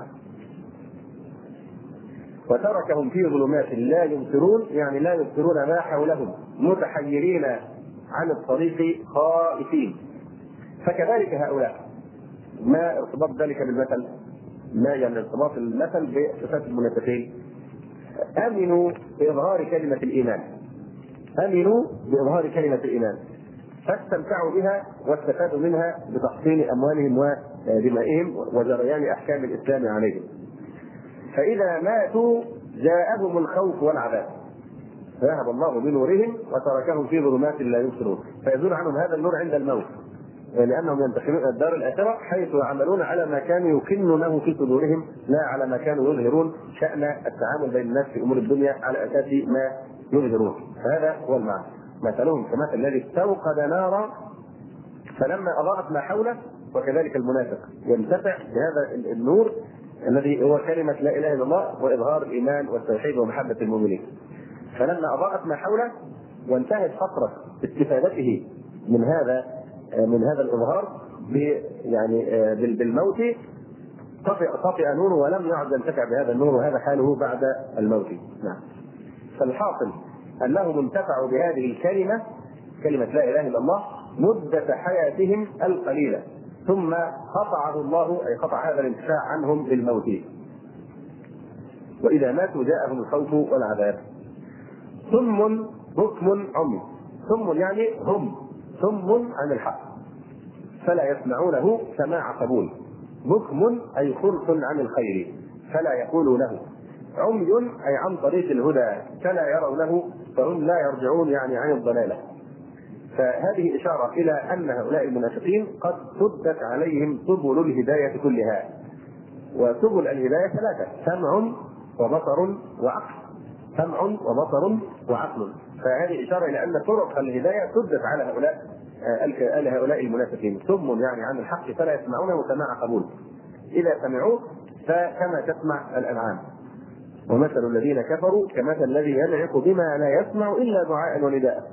وتركهم في ظلمات لا يبصرون يعني لا يبصرون ما حولهم متحيرين عن الطريق خائفين. فكذلك هؤلاء ما ارتباط ذلك بالمثل؟ ما يعني ارتباط المثل بصفات المنافقين؟ امنوا باظهار كلمه الايمان، امنوا باظهار كلمه الايمان فاستمتعوا بها واستفادوا منها بتحصين اموالهم ودمائهم وجريان احكام الاسلام عليهم. فإذا ماتوا جاءهم الخوف والعذاب ذهب الله بنورهم وتركهم في ظلمات لا يبصرون، فيزول عنهم هذا النور عند الموت لأنهم ينتقلون الدار الآخرة حيث يعملون على ما كانوا يكنونه في صدورهم لا على ما كانوا يظهرون شأن التعامل بين الناس في أمور الدنيا على أساس ما يظهرون. فهذا هو المعنى. مثلهم كمثل الذي استوقد نارا فلما أضاءت ما حوله وكذلك المنافق ينتفع بهذا النور الذي هو كلمة لا إله إلا الله وإظهار الإيمان والتوحيد ومحبة المؤمنين. فلما أضاءت ما حوله وانتهت فترة استفادته من هذا الإظهار يعني بالموت طفئ نوره ولم يعد ينتفع بهذا النور، وهذا حاله بعد الموت. نعم. فالحاصل أنهم انتفعوا بهذه الكلمة كلمة لا إله إلا الله مدة حياتهم القليلة ثم قطعه الله أي قطع هذا الانتفاع عنهم بالموت. وإذا ماتوا جاءهم الخوف والعذاب. ثم بكم عمي، ثم يعني ثم عن الحق فلا يسمعونه سماع قبول. بكم أي خلف عن الخير فلا يقولونه. عمي أي عن طريق الهدى فلا يرونه فهم لا يرجعون يعني عن الضلالة. فهذه إشارة إلى أن هؤلاء المنافقين قد سدت عليهم سبل الهداية كلها. وسبل الهداية ثلاثة: سمع وبصر وعقل. سمع وبصر وعقل. فهذه إشارة إلى أن طرق الهداية سدت على هؤلاء المنافقين. ثم يعني عن الحق فلا يسمعونه سماع قبول، إذا سمعوه فكما تسمع الأنعام. ومثل الذين كفروا كمثل الذي ينعق بما لا يسمع إلا دعاء ونداء.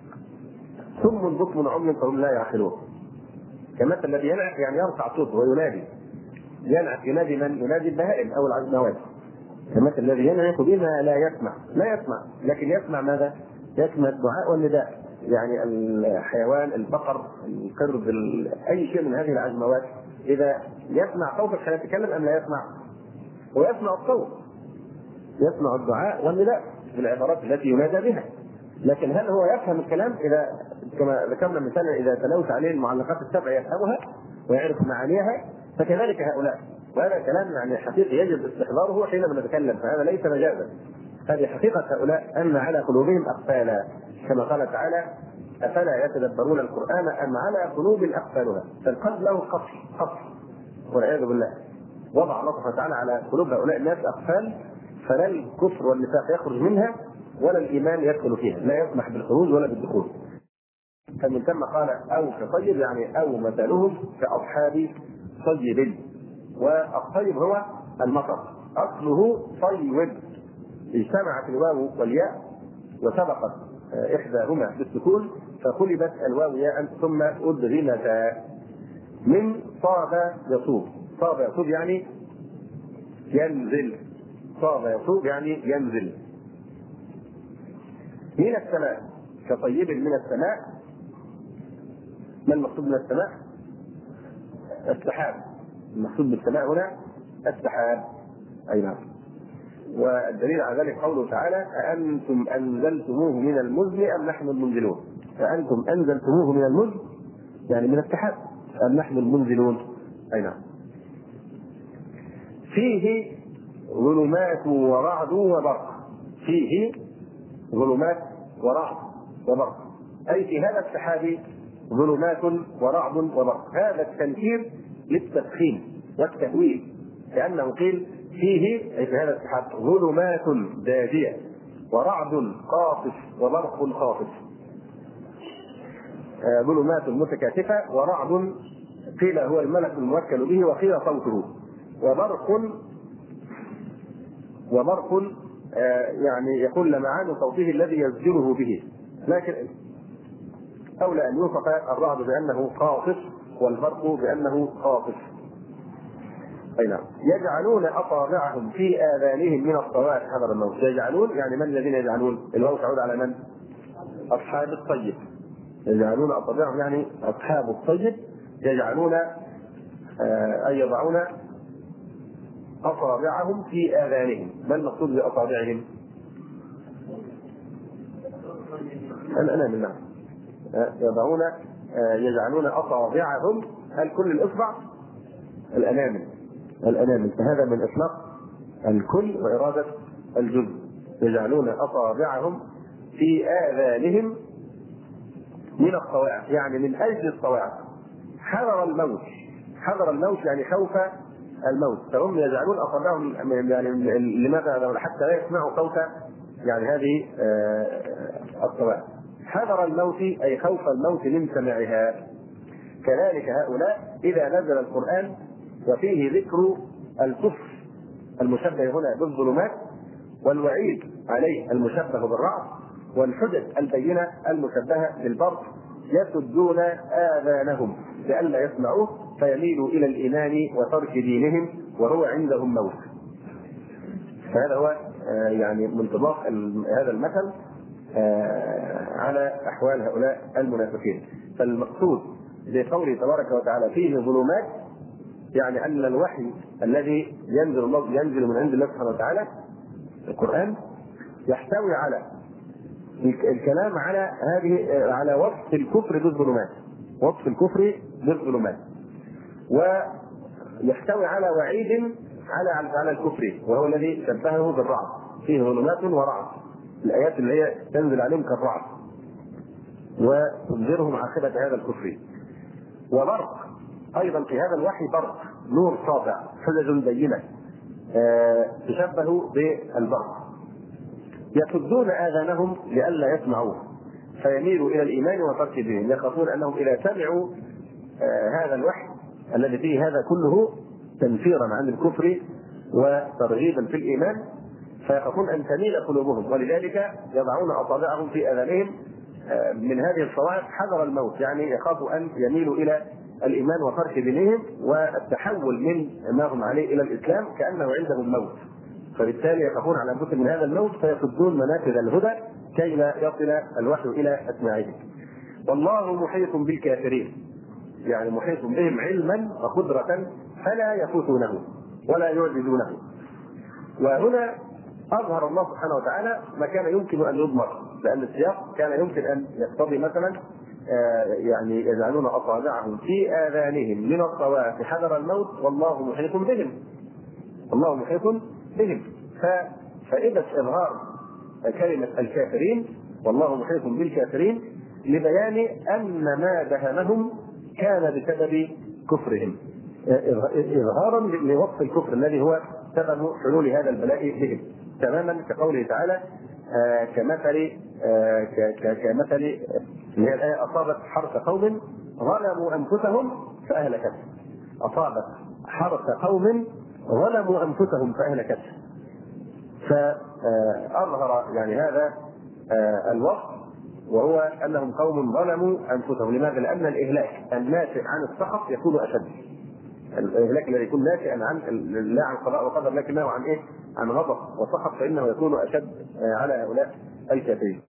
ثم بكم عمي فهم لا يعقلون. كمثل الذي ينعق يعني يرفع صوته وينادي. ينعق ينادي من؟ ينادي البهائم أو العجموات. كمثل الذي ينعق بما لا يسمع، لا يسمع لكن يسمع ماذا؟ يسمع الدعاء والنداء. يعني الحيوان، البقر، القرد، أي شيء من هذه العجموات إذا يسمع صوتك سيتكلم أم لا يسمع؟ ويسمع الصوت، يسمع الدعاء والنداء بالعبارات التي ينادى بها. لكن هل هو يفهم الكلام؟ إذا كما ذكرنا مثلا إذا تلوت عليه المعلقات السبع يفهمها ويعرف معانيها، فكذلك هؤلاء. وهذا كلام يعني حقيقي يجب استحضاره حينما نتكلم، فهذا ليس مجازا. هذه حقيقة هؤلاء أن على قلوبهم أقفالا، كما قال تعالى: أفلا يتدبرون القرآن أم على قلوب أقفالها. فالقلب له قفل والعياذ بالله. وضع الله سبحانه وتعالى على قلوب هؤلاء الناس أقفال، فلا الكفر والنفاق يخرج منها ولا الإيمان يدخل فيها، لا يسمح بالخروج ولا بالدخول. فمن ثم قال أو كطيب يعني أو مثلهم كأصحاب طيب. والطيب هو المطر، أصله طيب، اجتمعت الواو والياء وسبقت إحداهما بالسكون فقلبت الواو ياء ثم أدغمتا. من صاب يصوب. صاب يصوب يعني ينزل. صاب يصوب يعني ينزل. من السماء كطيب من السماء. ما المقصود من السماء؟ السحاب. المقصود بالسماء هنا السحاب. أي نعم. والدليل على ذلك قوله تعالى: أأنتم أنزلتموه من المزن أم نحن المنزلون. فأنتم أنزلتموه من المزن يعني من السحاب، أم نحن المنزلون؟ أي نعم. فيه ظلمات ورعد وبرق. فيه ظلمات ورعد وبرق، أي في هذا السحاب ظلمات ورعد وبرق. هذا التنكير للتفخيم والتهويل، لأنه قيل فيه أي في هذا السحاب ظلمات داجية ورعد قاصف وبرق خافت. ظلمات متكاتفة، ورعد قيل هو الملك الموكل به وقيل صوته، وبرق يعني يقول لمعان صوته الذي يزجره به، لكن أولى أن يوصف الرعد بأنه قاصف والبرق بأنه خاطف. أي نعم. يجعلون أصابعهم في آذانهم من الصواعق حذر الموت. يجعلون يعني من الذين يجعلون؟ الواو تعود على من؟ أصحاب الطيب. يجعلون أصابعهم يعني أصحاب الطيب، يجعلون أي يضعون أصابعهم في آذانهم. ما المقصود بأصابعهم؟ الأنامل. نعم. يضعون يجعلون أصابعهم، هل كل الإصبع؟ الأنامل. فهذا من إطلاق الكل وإرادة الجزء. يجعلون أصابعهم في آذانهم من الصواعق، يعني من أجل الصواعق. حذر الموت يعني خوف الموت، فهم يجعلون أصابعهم يعني لماذا؟ حتى لا يسمعوا صوت يعني هذه الصواعق. حذر الموت أي خوف الموت من سماعها. كذلك هؤلاء إذا نزل القرآن وفيه ذكر الكفر المشبه هنا بالظلمات، والوعيد عليه المشبه بالرعد، والحجج البينة المشبهة بالبرق، يسدون آذانهم لئلا يسمعوه فيميلوا إلى الإيمان وترك دينهم وهو عندهم موت. فهذا هو يعني من طباق هذا المثل على أحوال هؤلاء المنافقين. فالمقصود بقوله تبارك وتعالى فيه ظلمات، يعني أن الوحي الذي ينزل من عند الله سبحانه وتعالى القرآن يحتوي على الكلام على على وصف الكفر بالظلمات، ويحتوي على وعيد على الكفر، وهو الذي شبهه بالرعد. فيه ظلمات ورعد، الآيات اللي هي تنزل عليهم كالرعد وتنذرهم عاقبة هذا الكفر. وبرق أيضا في هذا الوحي، برق نور ساطع، حجج بينة تشبه بالبرق. يسدون آذانهم لئلا يسمعوه فيميلوا إلى الإيمان وترك دينهم. يخافون أنهم إذا سمعوا هذا الوحي الذي فيه هذا كله تنفيرا عن الكفر وترغيبا في الإيمان، فيخافون أن تميل قلوبهم، ولذلك يضعون أصابعهم في آذانهم من هذه الصواعق حذر الموت، يعني يخافوا أن يميلوا إلى الإيمان وترك دينهم والتحول من ما هم عليه إلى الإسلام كأنه عندهم موت، فبالتالي يخافون على أنفسهم من هذا الموت فيصدون منافذ الهدى كي لا يصل الوحي إلى أسماعهم. والله محيط بالكافرين، يعني محيط بهم علما وقدرة فلا يفوتونه ولا يعجزونه. وهنا أظهر الله سبحانه وتعالى ما كان يمكن أن يضمر، لأن السياق كان يمكن أن يقتضي مثلا يعني يجعلون أصابعهم في آذانهم من الصواعق حذر الموت والله محيط بهم. فإذا إظهار كلمة الكافرين والله محيط بالكافرين لبيان أن ما دهمهم كان بسبب كفرهم، إظهارا لوصف الكفر الذي هو سبب حلول هذا البلاء بهم، تماما كقوله تعالى كمثل اللي هي الآية أصابت حرث قوم ظلموا أنفسهم فأهلكته. أصابت حرث قوم ظلموا أنفسهم فأهلكته. فأظهر يعني هذا الوصف، وهو أنهم قوم ظلموا أنفسهم. لماذا؟ لأن الإهلاك الناشئ عن السخط يكون أشد. الإهلاك الذي يكون ناشئا عن لا عن قضاء وقدر لكنه عن عن غضب وسخط، فإنه يكون أشد على هؤلاء الكافرين.